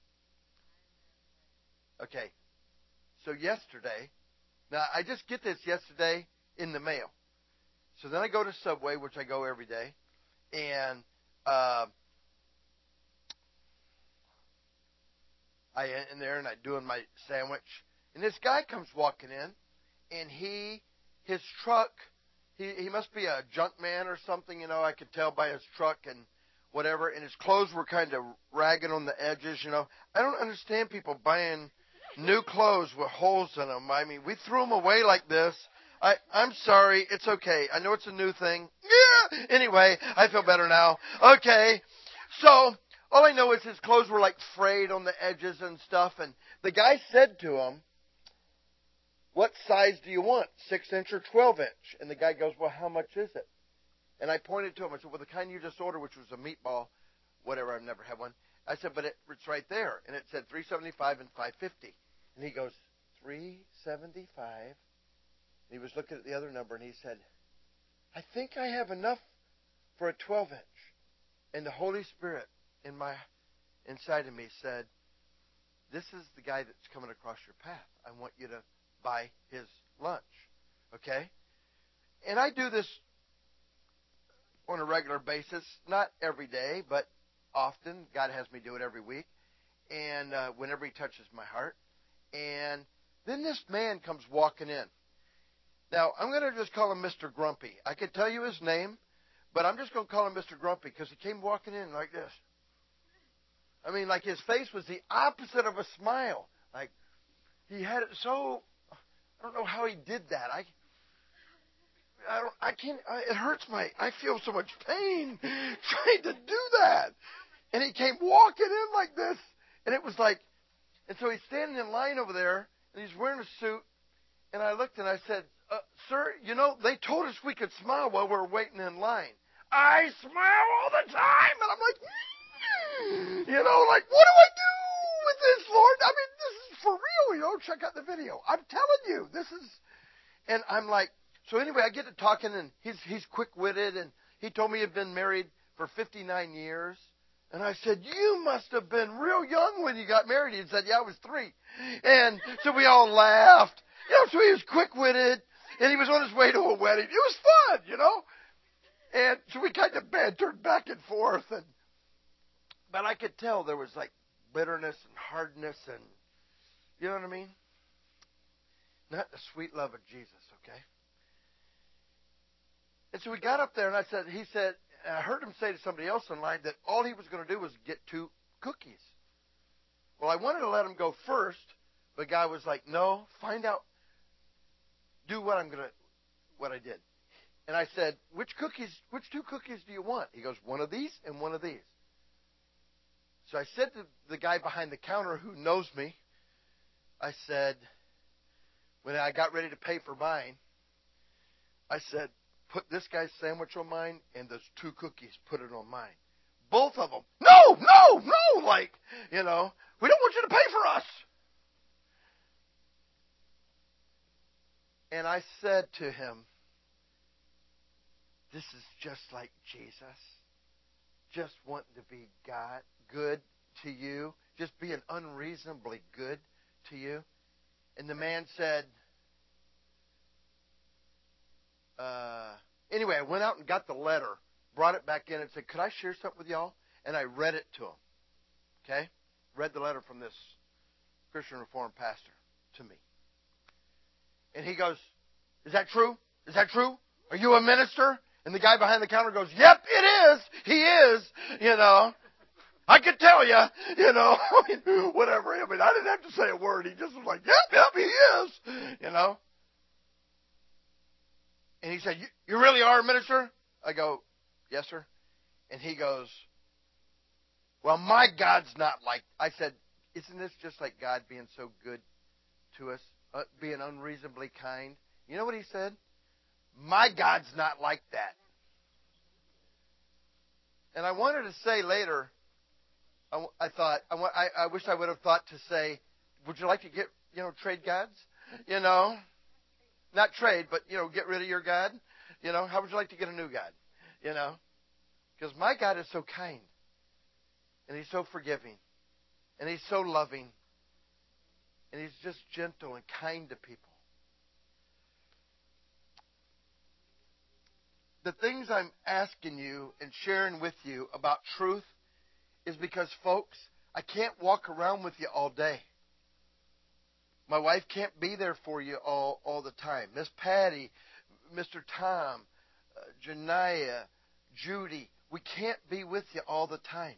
Speaker 2: Okay, so yesterday, now I just get this yesterday in the mail. So then I go to Subway, which I go every day, and uh, I in there and I doing my sandwich, and this guy comes walking in, and he his truck, he he must be a junk man or something, you know. I could tell by his truck and whatever, and his clothes were kind of ragged on the edges, you know. I don't understand people buying new clothes with holes in them. I mean, we threw them away like this. I, I'm sorry. It's okay. I know it's a new thing. Yeah. Anyway, I feel better now. Okay. So, all I know is his clothes were like frayed on the edges and stuff. And the guy said to him, what size do you want? Six inch or twelve inch? And the guy goes, well, how much is it? And I pointed to him. I said, well, the kind you just ordered, which was a meatball, whatever. I've never had one. I said, but it, it's right there. And it said three seventy-five and five fifty. And he goes, three seventy-five. He was looking at the other number, and he said, I think I have enough for a twelve inch. And the Holy Spirit in my inside of me said, this is the guy that's coming across your path. I want you to buy his lunch. Okay? And I do this on a regular basis, not every day, but often. God has me do it every week, and uh, whenever he touches my heart. And then this man comes walking in. Now, I'm going to just call him Mister Grumpy. I could tell you his name, but I'm just going to call him Mister Grumpy because he came walking in like this. I mean, like his face was the opposite of a smile. Like, he had it so, I don't know how he did that. I I, don't, I can't, I, it hurts my, I feel so much pain trying to do that. And he came walking in like this, and it was like, and so he's standing in line over there, and he's wearing a suit, and I looked and I said, uh, sir, you know, they told us we could smile while we were waiting in line. I smile all the time, and I'm like, mm, you know, like, what do I do with this, Lord? I mean, this is for real, you know, check out the video. I'm telling you, this is, and I'm like, so anyway, I get to talking, and he's he's quick-witted, and he told me he'd been married for fifty-nine years. And I said, you must have been real young when you got married. He said, yeah, I was three. And so we all laughed. You know, so he was quick-witted, and he was on his way to a wedding. It was fun, you know. And so we kind of bantered back and forth. And but I could tell there was like bitterness and hardness and, you know what I mean? Not the sweet love of Jesus, okay? And so we got up there, and I said, he said, I heard him say to somebody else in line that all he was going to do was get two cookies. Well, I wanted to let him go first, but the guy was like, no, find out, do what I'm going to, what I did. And I said, which cookies, which two cookies do you want? He goes, one of these and one of these. So I said to the guy behind the counter who knows me, I said, when I got ready to pay for mine, I said, put this guy's sandwich on mine, and those two cookies, put it on mine. Both of them. No, no, no, like, you know, we don't want you to pay for us. And I said to him, this is just like Jesus. Just wanting to be God, good to you. Just being unreasonably good to you. And the man said, uh, anyway, I went out and got the letter, brought it back in and said, could I share something with y'all? And I read it to him. Okay? Read the letter from this Christian Reformed pastor to me. And he goes, is that true? Is that true? Are you a minister? And the guy behind the counter goes, yep, it is. He is, you know. I could tell you, you know, whatever. I mean, I didn't have to say a word. He just was like, yep, yep, he is, you know. And he said, you, you really are a minister? I go, yes, sir. And he goes, well, my God's not like, I said, isn't this just like God being so good to us, uh, being unreasonably kind? You know what he said? My God's not like that. And I wanted to say later, I, I thought, I, I, I wish I would have thought to say, would you like to get, you know, trade gods? You know, not trade, but, you know, get rid of your God. You know, how would you like to get a new God? You know, because my God is so kind, and he's so forgiving, and he's so loving, and he's just gentle and kind to people. The things I'm asking you and sharing with you about truth is because, folks, I can't walk around with you all day. My wife can't be there for you all, all the time. Miss Patty, Mister Tom, uh, Janiah, Judy, we can't be with you all the time.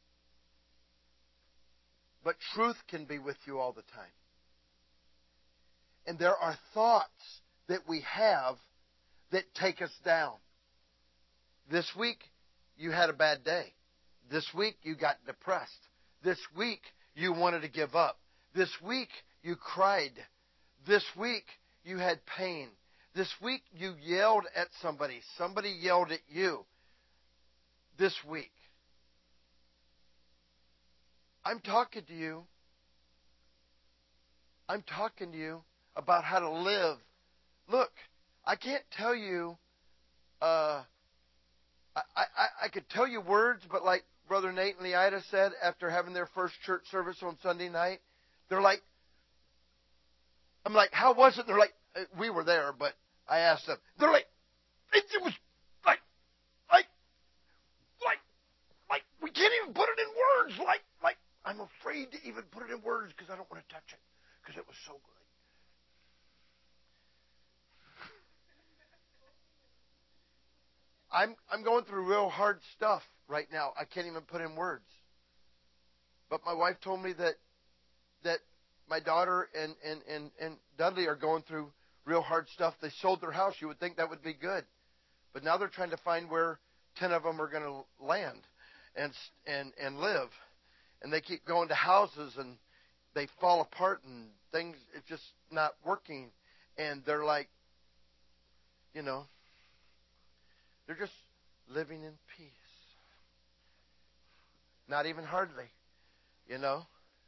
Speaker 2: But truth can be with you all the time. And there are thoughts that we have that take us down. This week, you had a bad day. This week, you got depressed. This week, you wanted to give up. This week, you cried. This week, you had pain. This week, you yelled at somebody. Somebody yelled at you. This week. I'm talking to you. I'm talking to you about how to live. Look, I can't tell you, uh, I, I, I could tell you words, but like Brother Nate and Leida said after having their first church service on Sunday night, they're like, I'm like, how was it? They're like, we were there, but I asked them. They're like, it, it was like, like, like, like, we can't even put it in words. Like, like, I'm afraid to even put it in words because I don't want to touch it because it was so good. I'm I'm going through real hard stuff right now. I can't even put in words. But my wife told me that that my daughter and, and, and, and Dudley are going through real hard stuff. They sold their house. You would think that would be good. But now they're trying to find where ten of them are going to land and and and live. And they keep going to houses and they fall apart and things, it's just not working. And they're like, you know, they're just living in peace. Not even hardly, you know.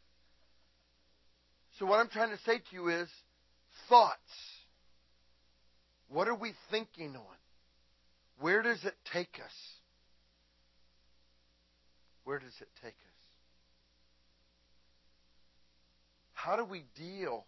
Speaker 2: So what I'm trying to say to you is thoughts. What are we thinking on? Where does it take us? Where does it take us? How do we deal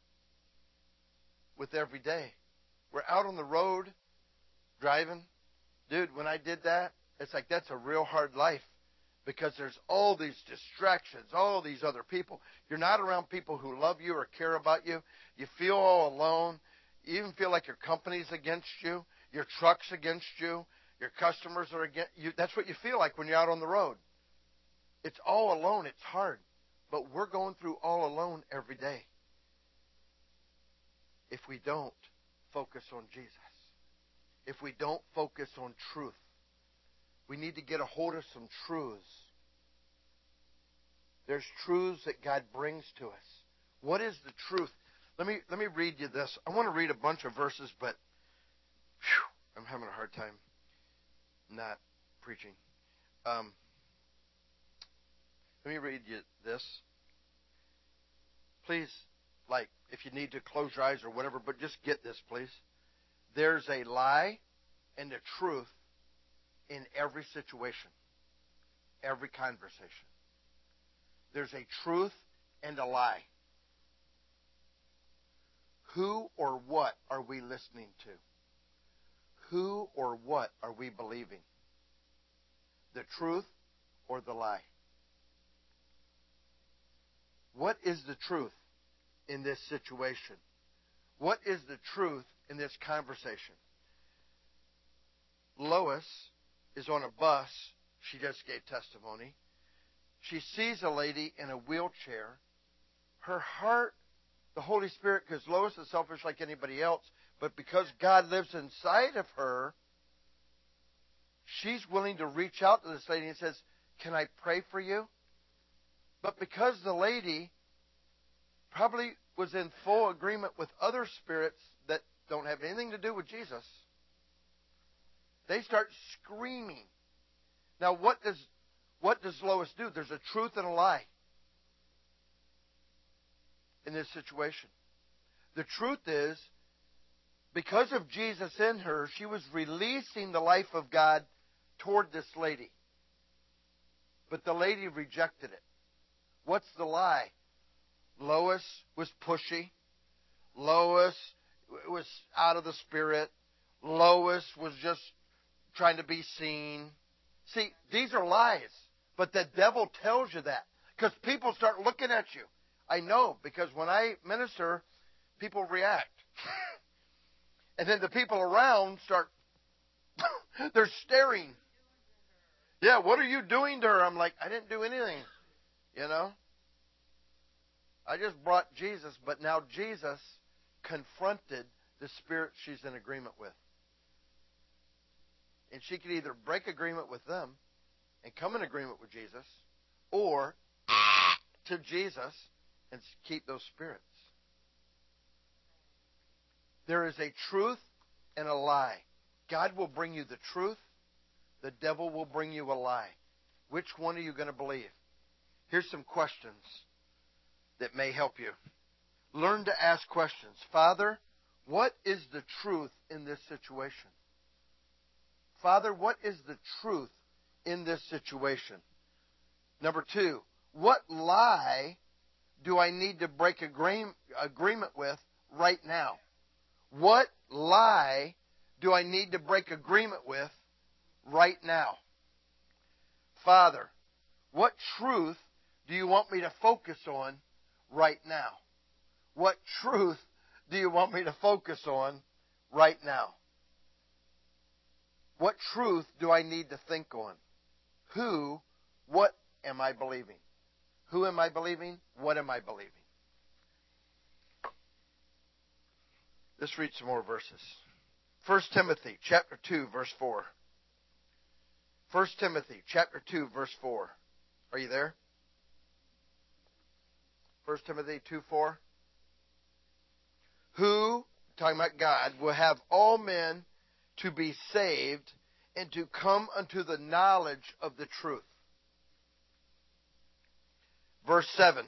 Speaker 2: with every day? We're out on the road driving. Dude, when I did that, it's like that's a real hard life because there's all these distractions, all these other people. You're not around people who love you or care about you. You feel all alone. You even feel like your company's against you, your truck's against you, your customers are against you. That's what you feel like when you're out on the road. It's all alone. It's hard. But we're going through all alone every day if we don't focus on Jesus. If we don't focus on truth. We need to get a hold of some truths. There's truths that God brings to us. What is the truth? Let me let me read you this. I want to read a bunch of verses, but whew, I'm having a hard time not preaching. Um, let me read you this. Please, like, if you need to close your eyes or whatever, but just get this, please. There's a lie and a truth in every situation, every conversation. There's a truth and a lie. Who or what are we listening to? Who or what are we believing? The truth or the lie? What is the truth in this situation? What is the truth in this conversation? Lois is on a bus. She just gave testimony. She sees a lady in a wheelchair. Her heart, the Holy Spirit, because Lois is selfish like anybody else, but because God lives inside of her, she's willing to reach out to this lady and says, can I pray for you? But because the lady probably was in full agreement with other spirits that don't have anything to do with Jesus, they start screaming. Now, what does what does Lois do? There's a truth and a lie in this situation. The truth is, because of Jesus in her, she was releasing the life of God toward this lady. But the lady rejected it. What's the lie? Lois was pushy. Lois was out of the spirit. Lois was just trying to be seen. See, these are lies. But the devil tells you that. Because people start looking at you. I know, because when I minister, people react. And then the people around start, they're staring. Yeah, what are you doing to her? I'm like, I didn't do anything. You know? I just brought Jesus, but now Jesus confronted the spirit she's in agreement with. And she could either break agreement with them and come in agreement with Jesus, or to Jesus and keep those spirits. There is a truth and a lie. God will bring you the truth. The devil will bring you a lie. Which one are you going to believe? Here's some questions that may help you. Learn to ask questions. Father, what is the truth in this situation? Father, what is the truth in this situation? Number two, what lie do I need to break agreement with right now? What lie do I need to break agreement with right now? Father, what truth do you want me to focus on right now? What truth do you want me to focus on right now? What truth do I need to think on? Who, what am I believing? Who am I believing? What am I believing? Let's read some more verses. First Timothy chapter two, verse four. First Timothy chapter two, verse four. Are you there? First Timothy two, four. Who, talking about God, will have all men to be saved and to come unto the knowledge of the truth. Verse seven.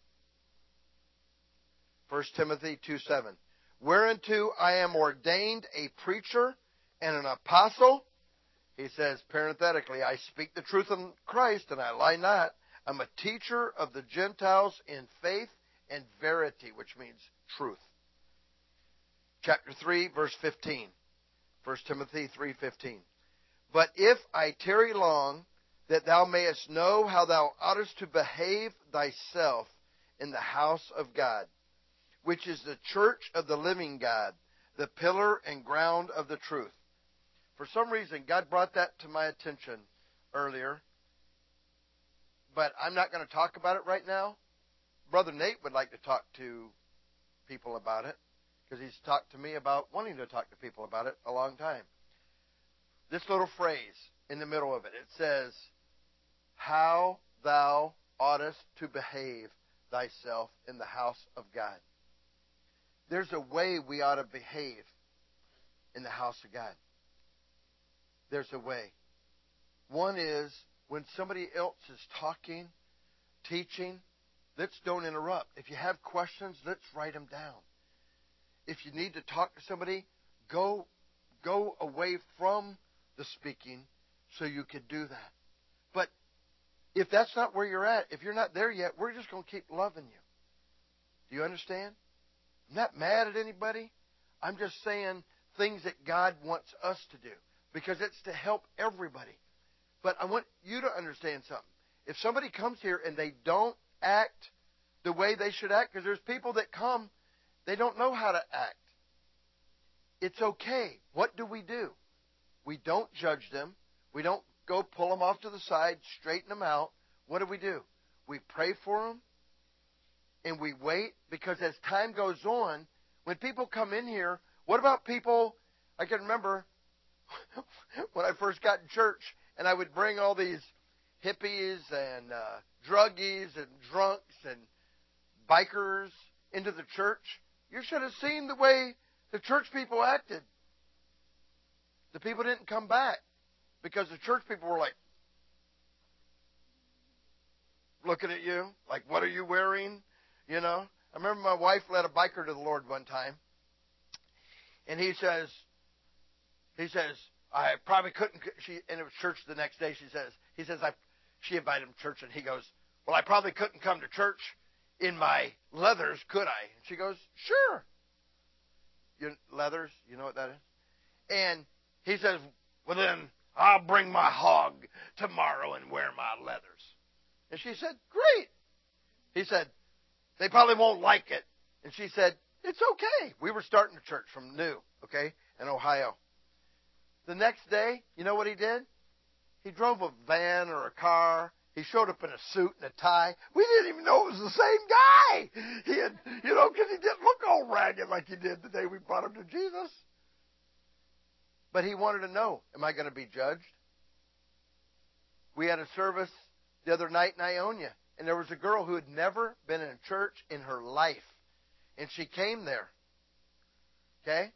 Speaker 2: First Timothy two, seven. Whereunto I am ordained a preacher and an apostle. He says, parenthetically, I speak the truth in Christ and I lie not. I'm a teacher of the Gentiles in faith and verity, which means truth. Chapter three, verse fifteen. First Timothy three, fifteen. But if I tarry long, that thou mayest know how thou oughtest to behave thyself in the house of God, which is the church of the living God, the pillar and ground of the truth. For some reason, God brought that to my attention earlier, but I'm not going to talk about it right now. Brother Nate would like to talk to people about it, because he's talked to me about wanting to talk to people about it a long time. This little phrase in the middle of it, it says, how thou oughtest to behave thyself in the house of God. There's a way we ought to behave in the house of God. There's a way. One is when somebody else is talking, teaching, let's don't interrupt. If you have questions, let's write them down. If you need to talk to somebody, go, go away from the speaking so you can do that. But if that's not where you're at, if you're not there yet, we're just going to keep loving you. Do you understand? I'm not mad at anybody. I'm just saying things that God wants us to do, because it's to help everybody. But I want you to understand something. If somebody comes here and they don't act the way they should act, because there's people that come, they don't know how to act. It's okay. What do we do? We don't judge them. We don't go pull them off to the side, straighten them out. What do we do? We pray for them. And we wait, because as time goes on, when people come in here, what about people, I can remember when I first got in church, and I would bring all these hippies and uh, druggies and drunks and bikers into the church. You should have seen the way the church people acted. The people didn't come back because the church people were like, looking at you, like, what are you wearing? You know, I remember my wife led a biker to the Lord one time, and he says, he says, I probably couldn't, she, and it was church the next day, she says, he says, I, she invited him to church, and he goes, well, I probably couldn't come to church in my leathers, could I? And she goes, sure. Your leathers, you know what that is? And he says, well, then I'll bring my hog tomorrow and wear my leathers. And she said, great. He said, they probably won't like it. And she said, it's okay. We were starting a church from new, okay, in Ohio. The next day, you know what he did? He drove a van or a car, He showed up in a suit and a tie. We didn't even know it was the same guy. He had, you know, because he didn't look all ragged like he did the day we brought him to Jesus. But he wanted to know, am I going to be judged? We had a service the other night in Ionia, and there was a girl who had never been in a church in her life. And she came there. Okay?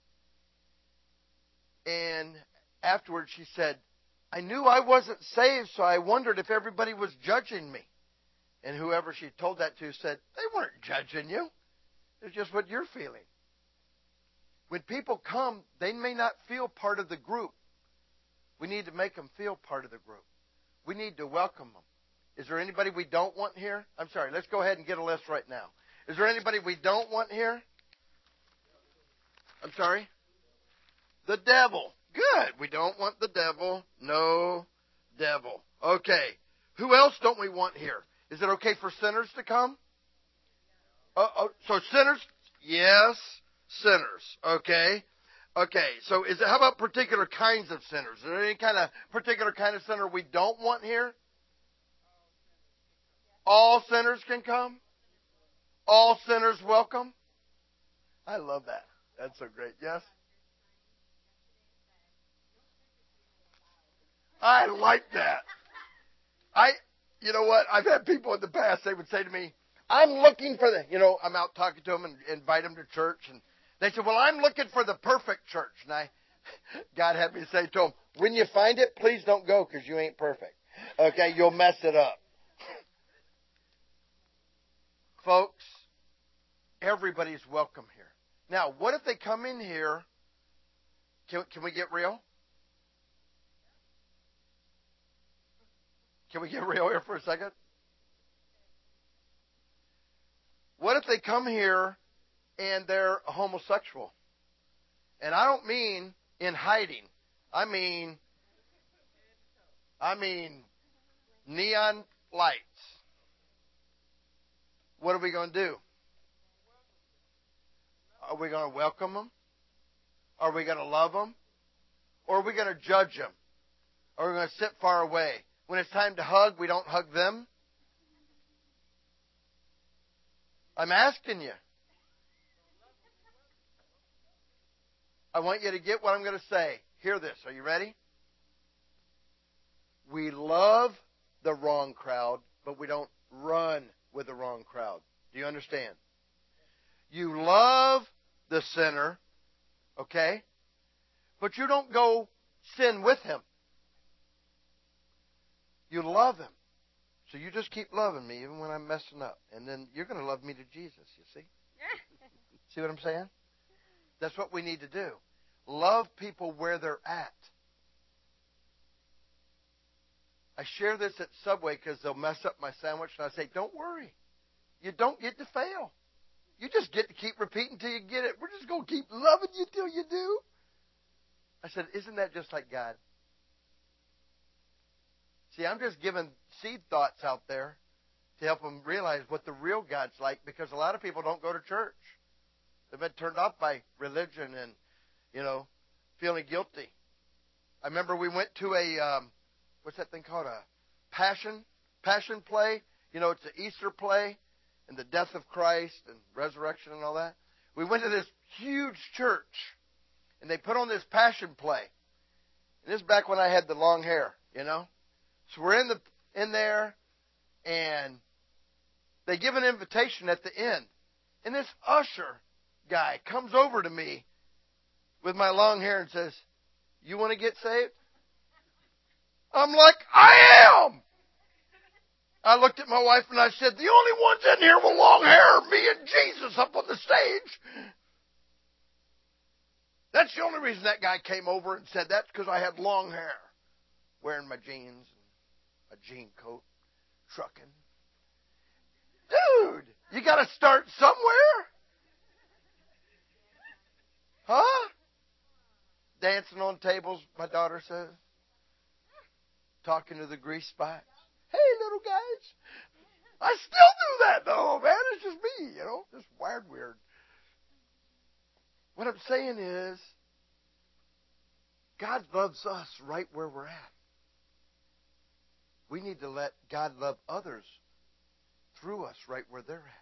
Speaker 2: And afterwards she said, I knew I wasn't saved, so I wondered if everybody was judging me. And whoever she told that to said, they weren't judging you. It's just what you're feeling. When people come, they may not feel part of the group. We need to make them feel part of the group. We need to welcome them. Is there anybody we don't want here? I'm sorry, let's go ahead and get a list right now. Is there anybody we don't want here? I'm sorry? The devil. Good. We don't want the devil. No devil. Okay. Who else don't we want here? Is it okay for sinners to come? Uh, oh, so sinners? Yes, sinners. Okay. Okay. So is it, how about particular kinds of sinners? Is there any kind of particular kind of sinner we don't want here? All sinners can come? All sinners welcome? I love that. That's so great. Yes? I like that. I, you know what? I've had people in the past, they would say to me, I'm looking for the, you know, I'm out talking to them and invite them to church. And they said, well, I'm looking for the perfect church. And I, God had me say to them, when you find it, please don't go because you ain't perfect. Okay, you'll mess it up. Folks, everybody's welcome here. Now, what if they come in here? Can, can we get real? Can we get real here for a second? What if they come here and they're homosexual? And I don't mean in hiding. I mean, I mean neon lights. What are we going to do? Are we going to welcome them? Are we going to love them? Or are we going to judge them? Or are we going to sit far away? When it's time to hug, we don't hug them? I'm asking you. I want you to get what I'm going to say. Hear this. Are you ready? We love the wrong crowd, but we don't run with the wrong crowd. Do you understand? You love the sinner, okay? But you don't go sin with him. You love him. So you just keep loving me even when I'm messing up. And then you're going to love me to Jesus, you see? See what I'm saying? That's what we need to do. Love people where they're at. I share this at Subway because they'll mess up my sandwich. And I say, don't worry. You don't get to fail. You just get to keep repeating till you get it. We're just going to keep loving you till you do. I said, isn't that just like God? See, I'm just giving seed thoughts out there to help them realize what the real God's like, because a lot of people don't go to church. They've been turned off by religion and, you know, feeling guilty. I remember we went to a, um, what's that thing called? A passion, passion play. You know, it's an Easter play and the death of Christ and resurrection and all that. We went to this huge church and they put on this passion play. And this is back when I had the long hair, you know. So we're in the in there, and they give an invitation at the end. And this usher guy comes over to me with my long hair and says, you want to get saved? I'm like, I am! I looked at my wife and I said, the only ones in here with long hair are me and Jesus up on the stage. That's the only reason that guy came over and said that's because I had long hair, wearing my jeans. A jean coat, trucking. Dude, you got to start somewhere. Huh? Dancing on tables, my daughter says. Talking to the grease spots. Hey, little guys. I still do that, though, man. It's just me, you know. Just wired weird. What I'm saying is, God loves us right where we're at. We need to let God love others through us right where they're at.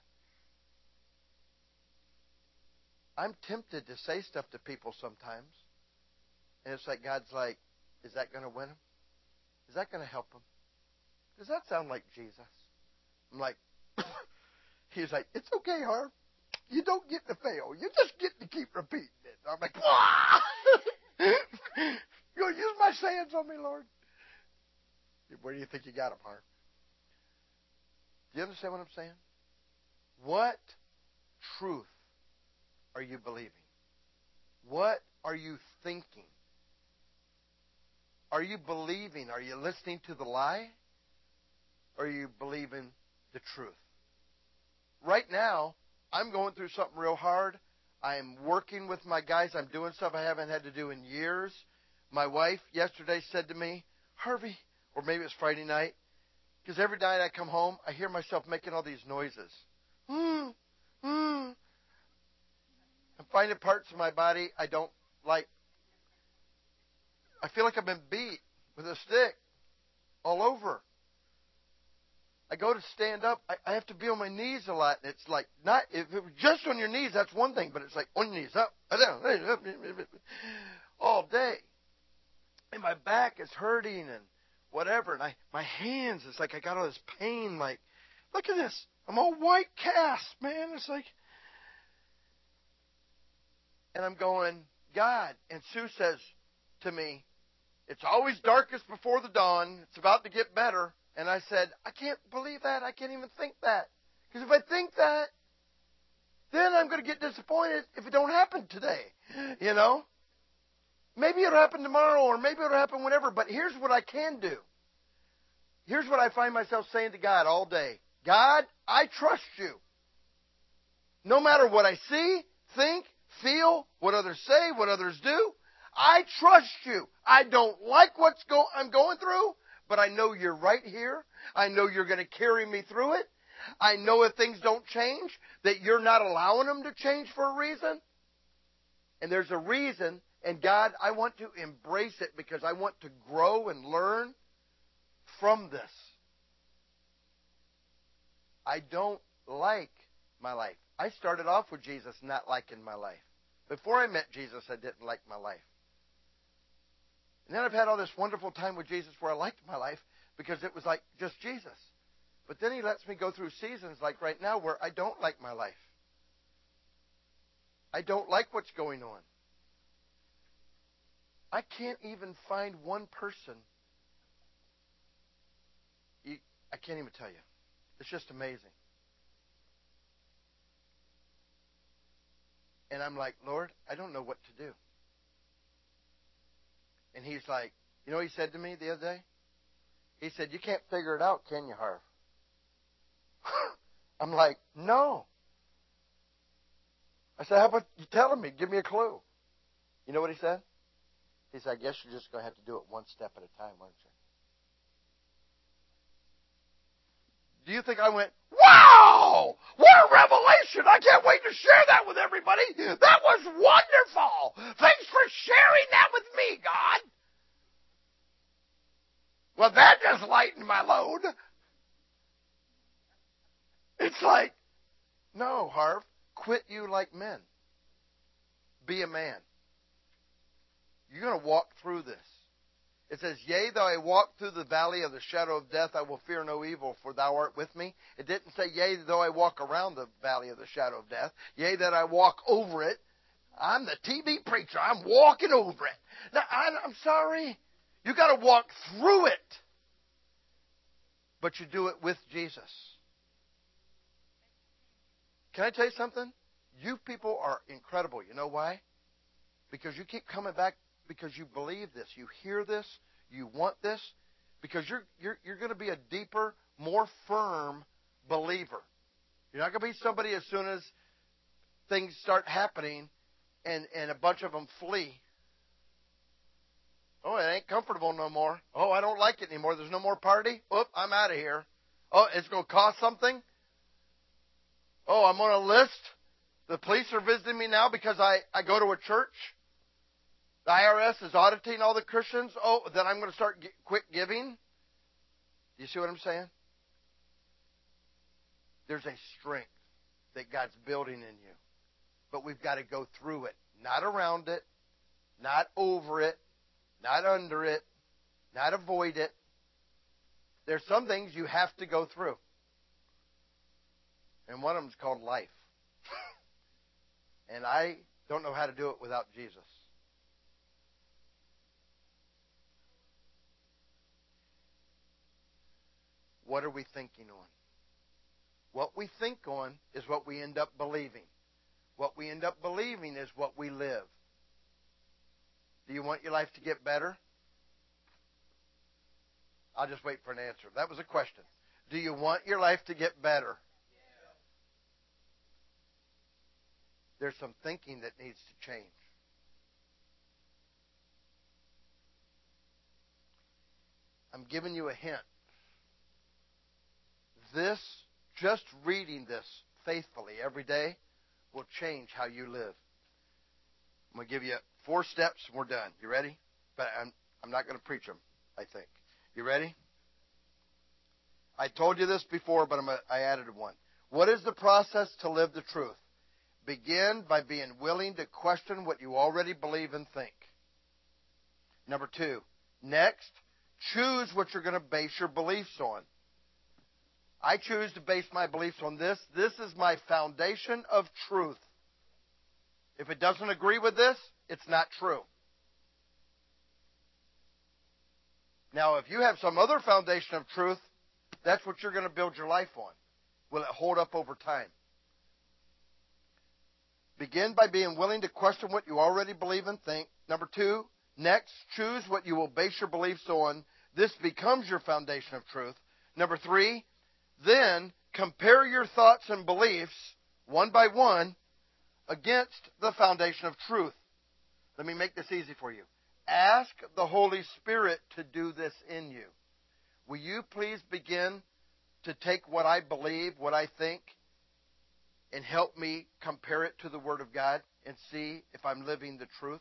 Speaker 2: I'm tempted to say stuff to people sometimes. And it's like God's like, is that going to win them? Is that going to help them? Does that sound like Jesus? I'm like, he's like, it's okay, Harv. You don't get to fail. You just get to keep repeating it. I'm like, ah! You going to use my sayings on me, Lord? Where do you think you got them, Harv? Do you understand what I'm saying? What truth are you believing? What are you thinking? Are you believing? Are you listening to the lie? Or are you believing the truth? Right now, I'm going through something real hard. I'm working with my guys. I'm doing stuff I haven't had to do in years. My wife yesterday said to me, Harvey, or maybe it's Friday night, because every night I come home, I hear myself making all these noises. Mm, mm. I'm finding parts of my body I don't like. I feel like I've been beat with a stick all over. I go to stand up, I, I have to be on my knees a lot. And it's like, not if it was just on your knees, that's one thing, but it's like on your knees, up, down, up, all day. And my back is hurting and whatever. And I, my hands, it's like I got all this pain. Like, look at this. I'm all white cast, man. It's like, and I'm going, God. And Sue says to me, it's always darkest before the dawn. It's about to get better. And I said, I can't believe that. I can't even think that. Because if I think that, then I'm going to get disappointed if it don't happen today. You know? Maybe it'll happen tomorrow or maybe it'll happen whenever. But here's what I can do. Here's what I find myself saying to God all day. God, I trust you. No matter what I see, think, feel, what others say, what others do, I trust you. I don't like what's go- I'm going through, but I know you're right here. I know you're going to carry me through it. I know if things don't change, that you're not allowing them to change for a reason. And there's a reason. And God, I want to embrace it because I want to grow and learn from this. I don't like my life. I started off with Jesus not liking my life. Before I met Jesus, I didn't like my life. And then I've had all this wonderful time with Jesus where I liked my life because it was like just Jesus. But then he lets me go through seasons like right now where I don't like my life. I don't like what's going on. I can't even find one person. I can't even tell you. It's just amazing. And I'm like, Lord, I don't know what to do. And he's like, you know what he said to me the other day? He said, you can't figure it out, can you, Harv? I'm like, no. I said, how about you telling me? Give me a clue. You know what he said? He said, I guess you're just going to have to do it one step at a time, aren't you? Do you think I went, wow, what a revelation. I can't wait to share that with everybody. That was wonderful. Thanks for sharing that with me, God. Well, that just lightened my load. It's like, no, Harv, quit you like men. Be a man. You're going to walk through this. It says, yea, though I walk through the valley of the shadow of death, I will fear no evil, for thou art with me. It didn't say, yea, though I walk around the valley of the shadow of death. Yea, that I walk over it. I'm the T V preacher. I'm walking over it. Now, I'm sorry. You got to walk through it. But you do it with Jesus. Can I tell you something? You people are incredible. You know why? Because you keep coming back because you believe this. You hear this. You want this. Because you're you're you're going to be a deeper, more firm believer. You're not going to be somebody as soon as things start happening and, and a bunch of them flee. Oh, it ain't comfortable no more. Oh, I don't like it anymore. There's no more party. Oop, I'm out of here. Oh, it's going to cost something. Oh, I'm on a list. The police are visiting me now because I, I go to a church. The I R S is auditing all the Christians. Oh, then I'm going to start gi- quit giving. Do you see what I'm saying? There's a strength that God's building in you. But we've got to go through it. Not around it. Not over it. Not under it. Not avoid it. There's some things you have to go through. And one of them is called life. And I don't know how to do it without Jesus. What are we thinking on? What we think on is what we end up believing. What we end up believing is what we live. Do you want your life to get better? I'll just wait for an answer. That was a question. Do you want your life to get better? There's some thinking that needs to change. I'm giving you a hint. This, just reading this faithfully every day, will change how you live. I'm going to give you four steps and we're done. You ready? But I'm, I'm not going to preach them, I think. You ready? I told you this before, but I'm a, I added one. What is the process to live the truth? Begin by being willing to question what you already believe and think. Number two, next, choose what you're going to base your beliefs on. I choose to base my beliefs on this. This is my foundation of truth. If it doesn't agree with this, it's not true. Now, if you have some other foundation of truth, that's what you're going to build your life on. Will it hold up over time? Begin by being willing to question what you already believe and think. Number two, next, choose what you will base your beliefs on. This becomes your foundation of truth. Number three, then compare your thoughts and beliefs, one by one, against the foundation of truth. Let me make this easy for you. Ask the Holy Spirit to do this in you. Will you please begin to take what I believe, what I think, and help me compare it to the Word of God and see if I'm living the truth?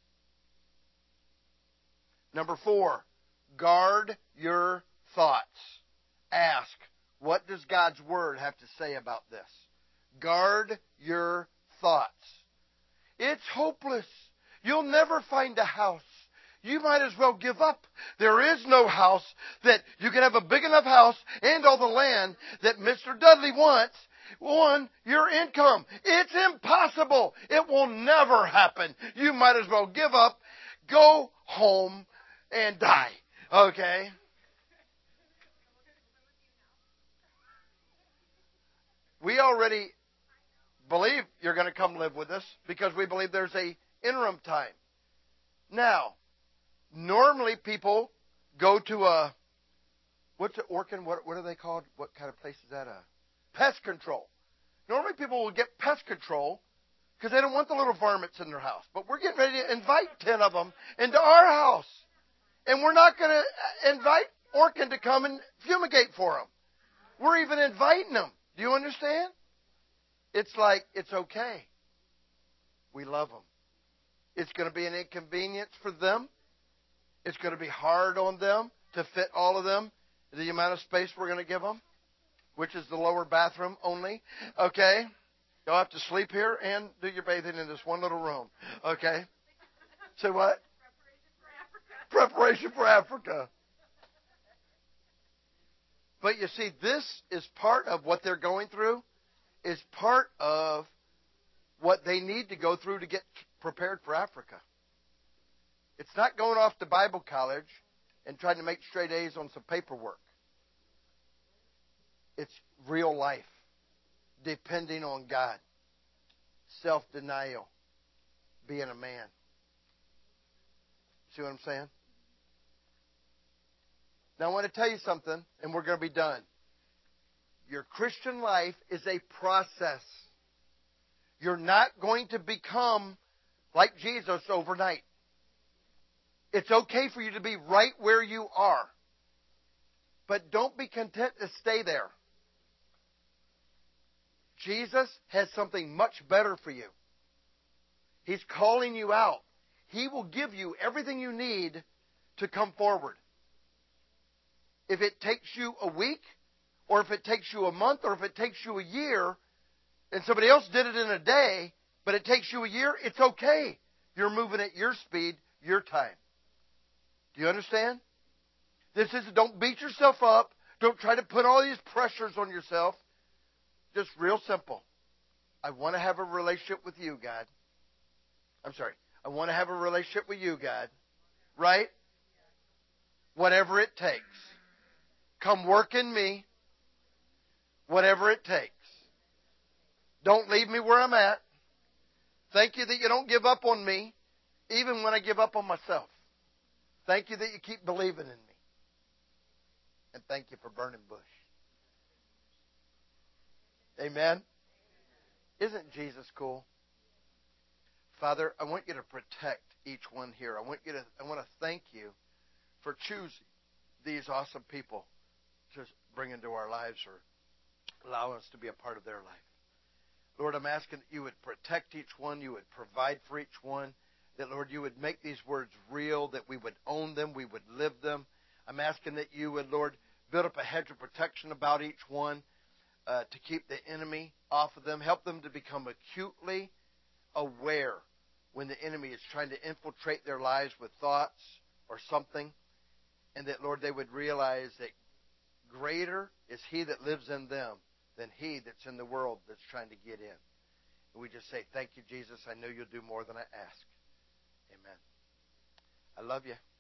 Speaker 2: Number four, guard your thoughts. Ask, what does God's Word have to say about this? Guard your thoughts. It's hopeless. You'll never find a house. You might as well give up. There is no house that you can have a big enough house and all the land that Mister Dudley wants on your income. It's impossible. It will never happen. You might as well give up, go home, and die. Okay? We already believe you're going to come live with us because we believe there's a interim time. Now, normally people go to a, what's it, Orkin? What, what are they called? What kind of place is that? A pest control. Normally people will get pest control because they don't want the little varmints in their house. But we're getting ready to invite ten of them into our house. And we're not going to invite Orkin to come and fumigate for them. We're even inviting them. Do you understand? It's like, it's okay. We love them. It's going to be an inconvenience for them. It's going to be hard on them to fit all of them, the amount of space we're going to give them, which is the lower bathroom only. Okay? You'll have to sleep here and do your bathing in this one little room. Okay? Say what? Preparation for Africa. Preparation for Africa. But you see, this is part of what they're going through, is part of what they need to go through to get prepared for Africa. It's not going off to Bible college and trying to make straight A's on some paperwork. It's real life, depending on God, self-denial, being a man. See what I'm saying? Now I want to tell you something, and we're going to be done. Your Christian life is a process. You're not going to become like Jesus overnight. It's okay for you to be right where you are. But don't be content to stay there. Jesus has something much better for you. He's calling you out. He will give you everything you need to come forward. if it takes you a week, or if it takes you a month, or if it takes you a year, and somebody else did it in a day, but it takes you a year, it's okay. You're moving at your speed, your time. Do you understand? This is, don't beat yourself up. Don't try to put all these pressures on yourself. Just real simple. I want to have a relationship with you, God. I'm sorry. I want to have a relationship with you, God. Right? Whatever it takes. Come work in me. Whatever it takes. Don't leave me where I'm at. Thank you that you don't give up on me, even when I give up on myself. Thank you that you keep believing in me. And thank you for burning bush. Amen? Isn't Jesus cool? Father, I want you to protect each one here. I want you to. I want to thank you for choosing these awesome people to bring into our lives or allow us to be a part of their life. Lord, I'm asking that you would protect each one, you would provide for each one, that, Lord, you would make these words real, that we would own them, we would live them. I'm asking that you would, Lord, build up a hedge of protection about each one uh, to keep the enemy off of them. Help them to become acutely aware when the enemy is trying to infiltrate their lives with thoughts or something. And that, Lord, they would realize that greater is he that lives in them than he that's in the world that's trying to get in. And we just say, thank you, Jesus. I know you'll do more than I ask. Amen. I love you.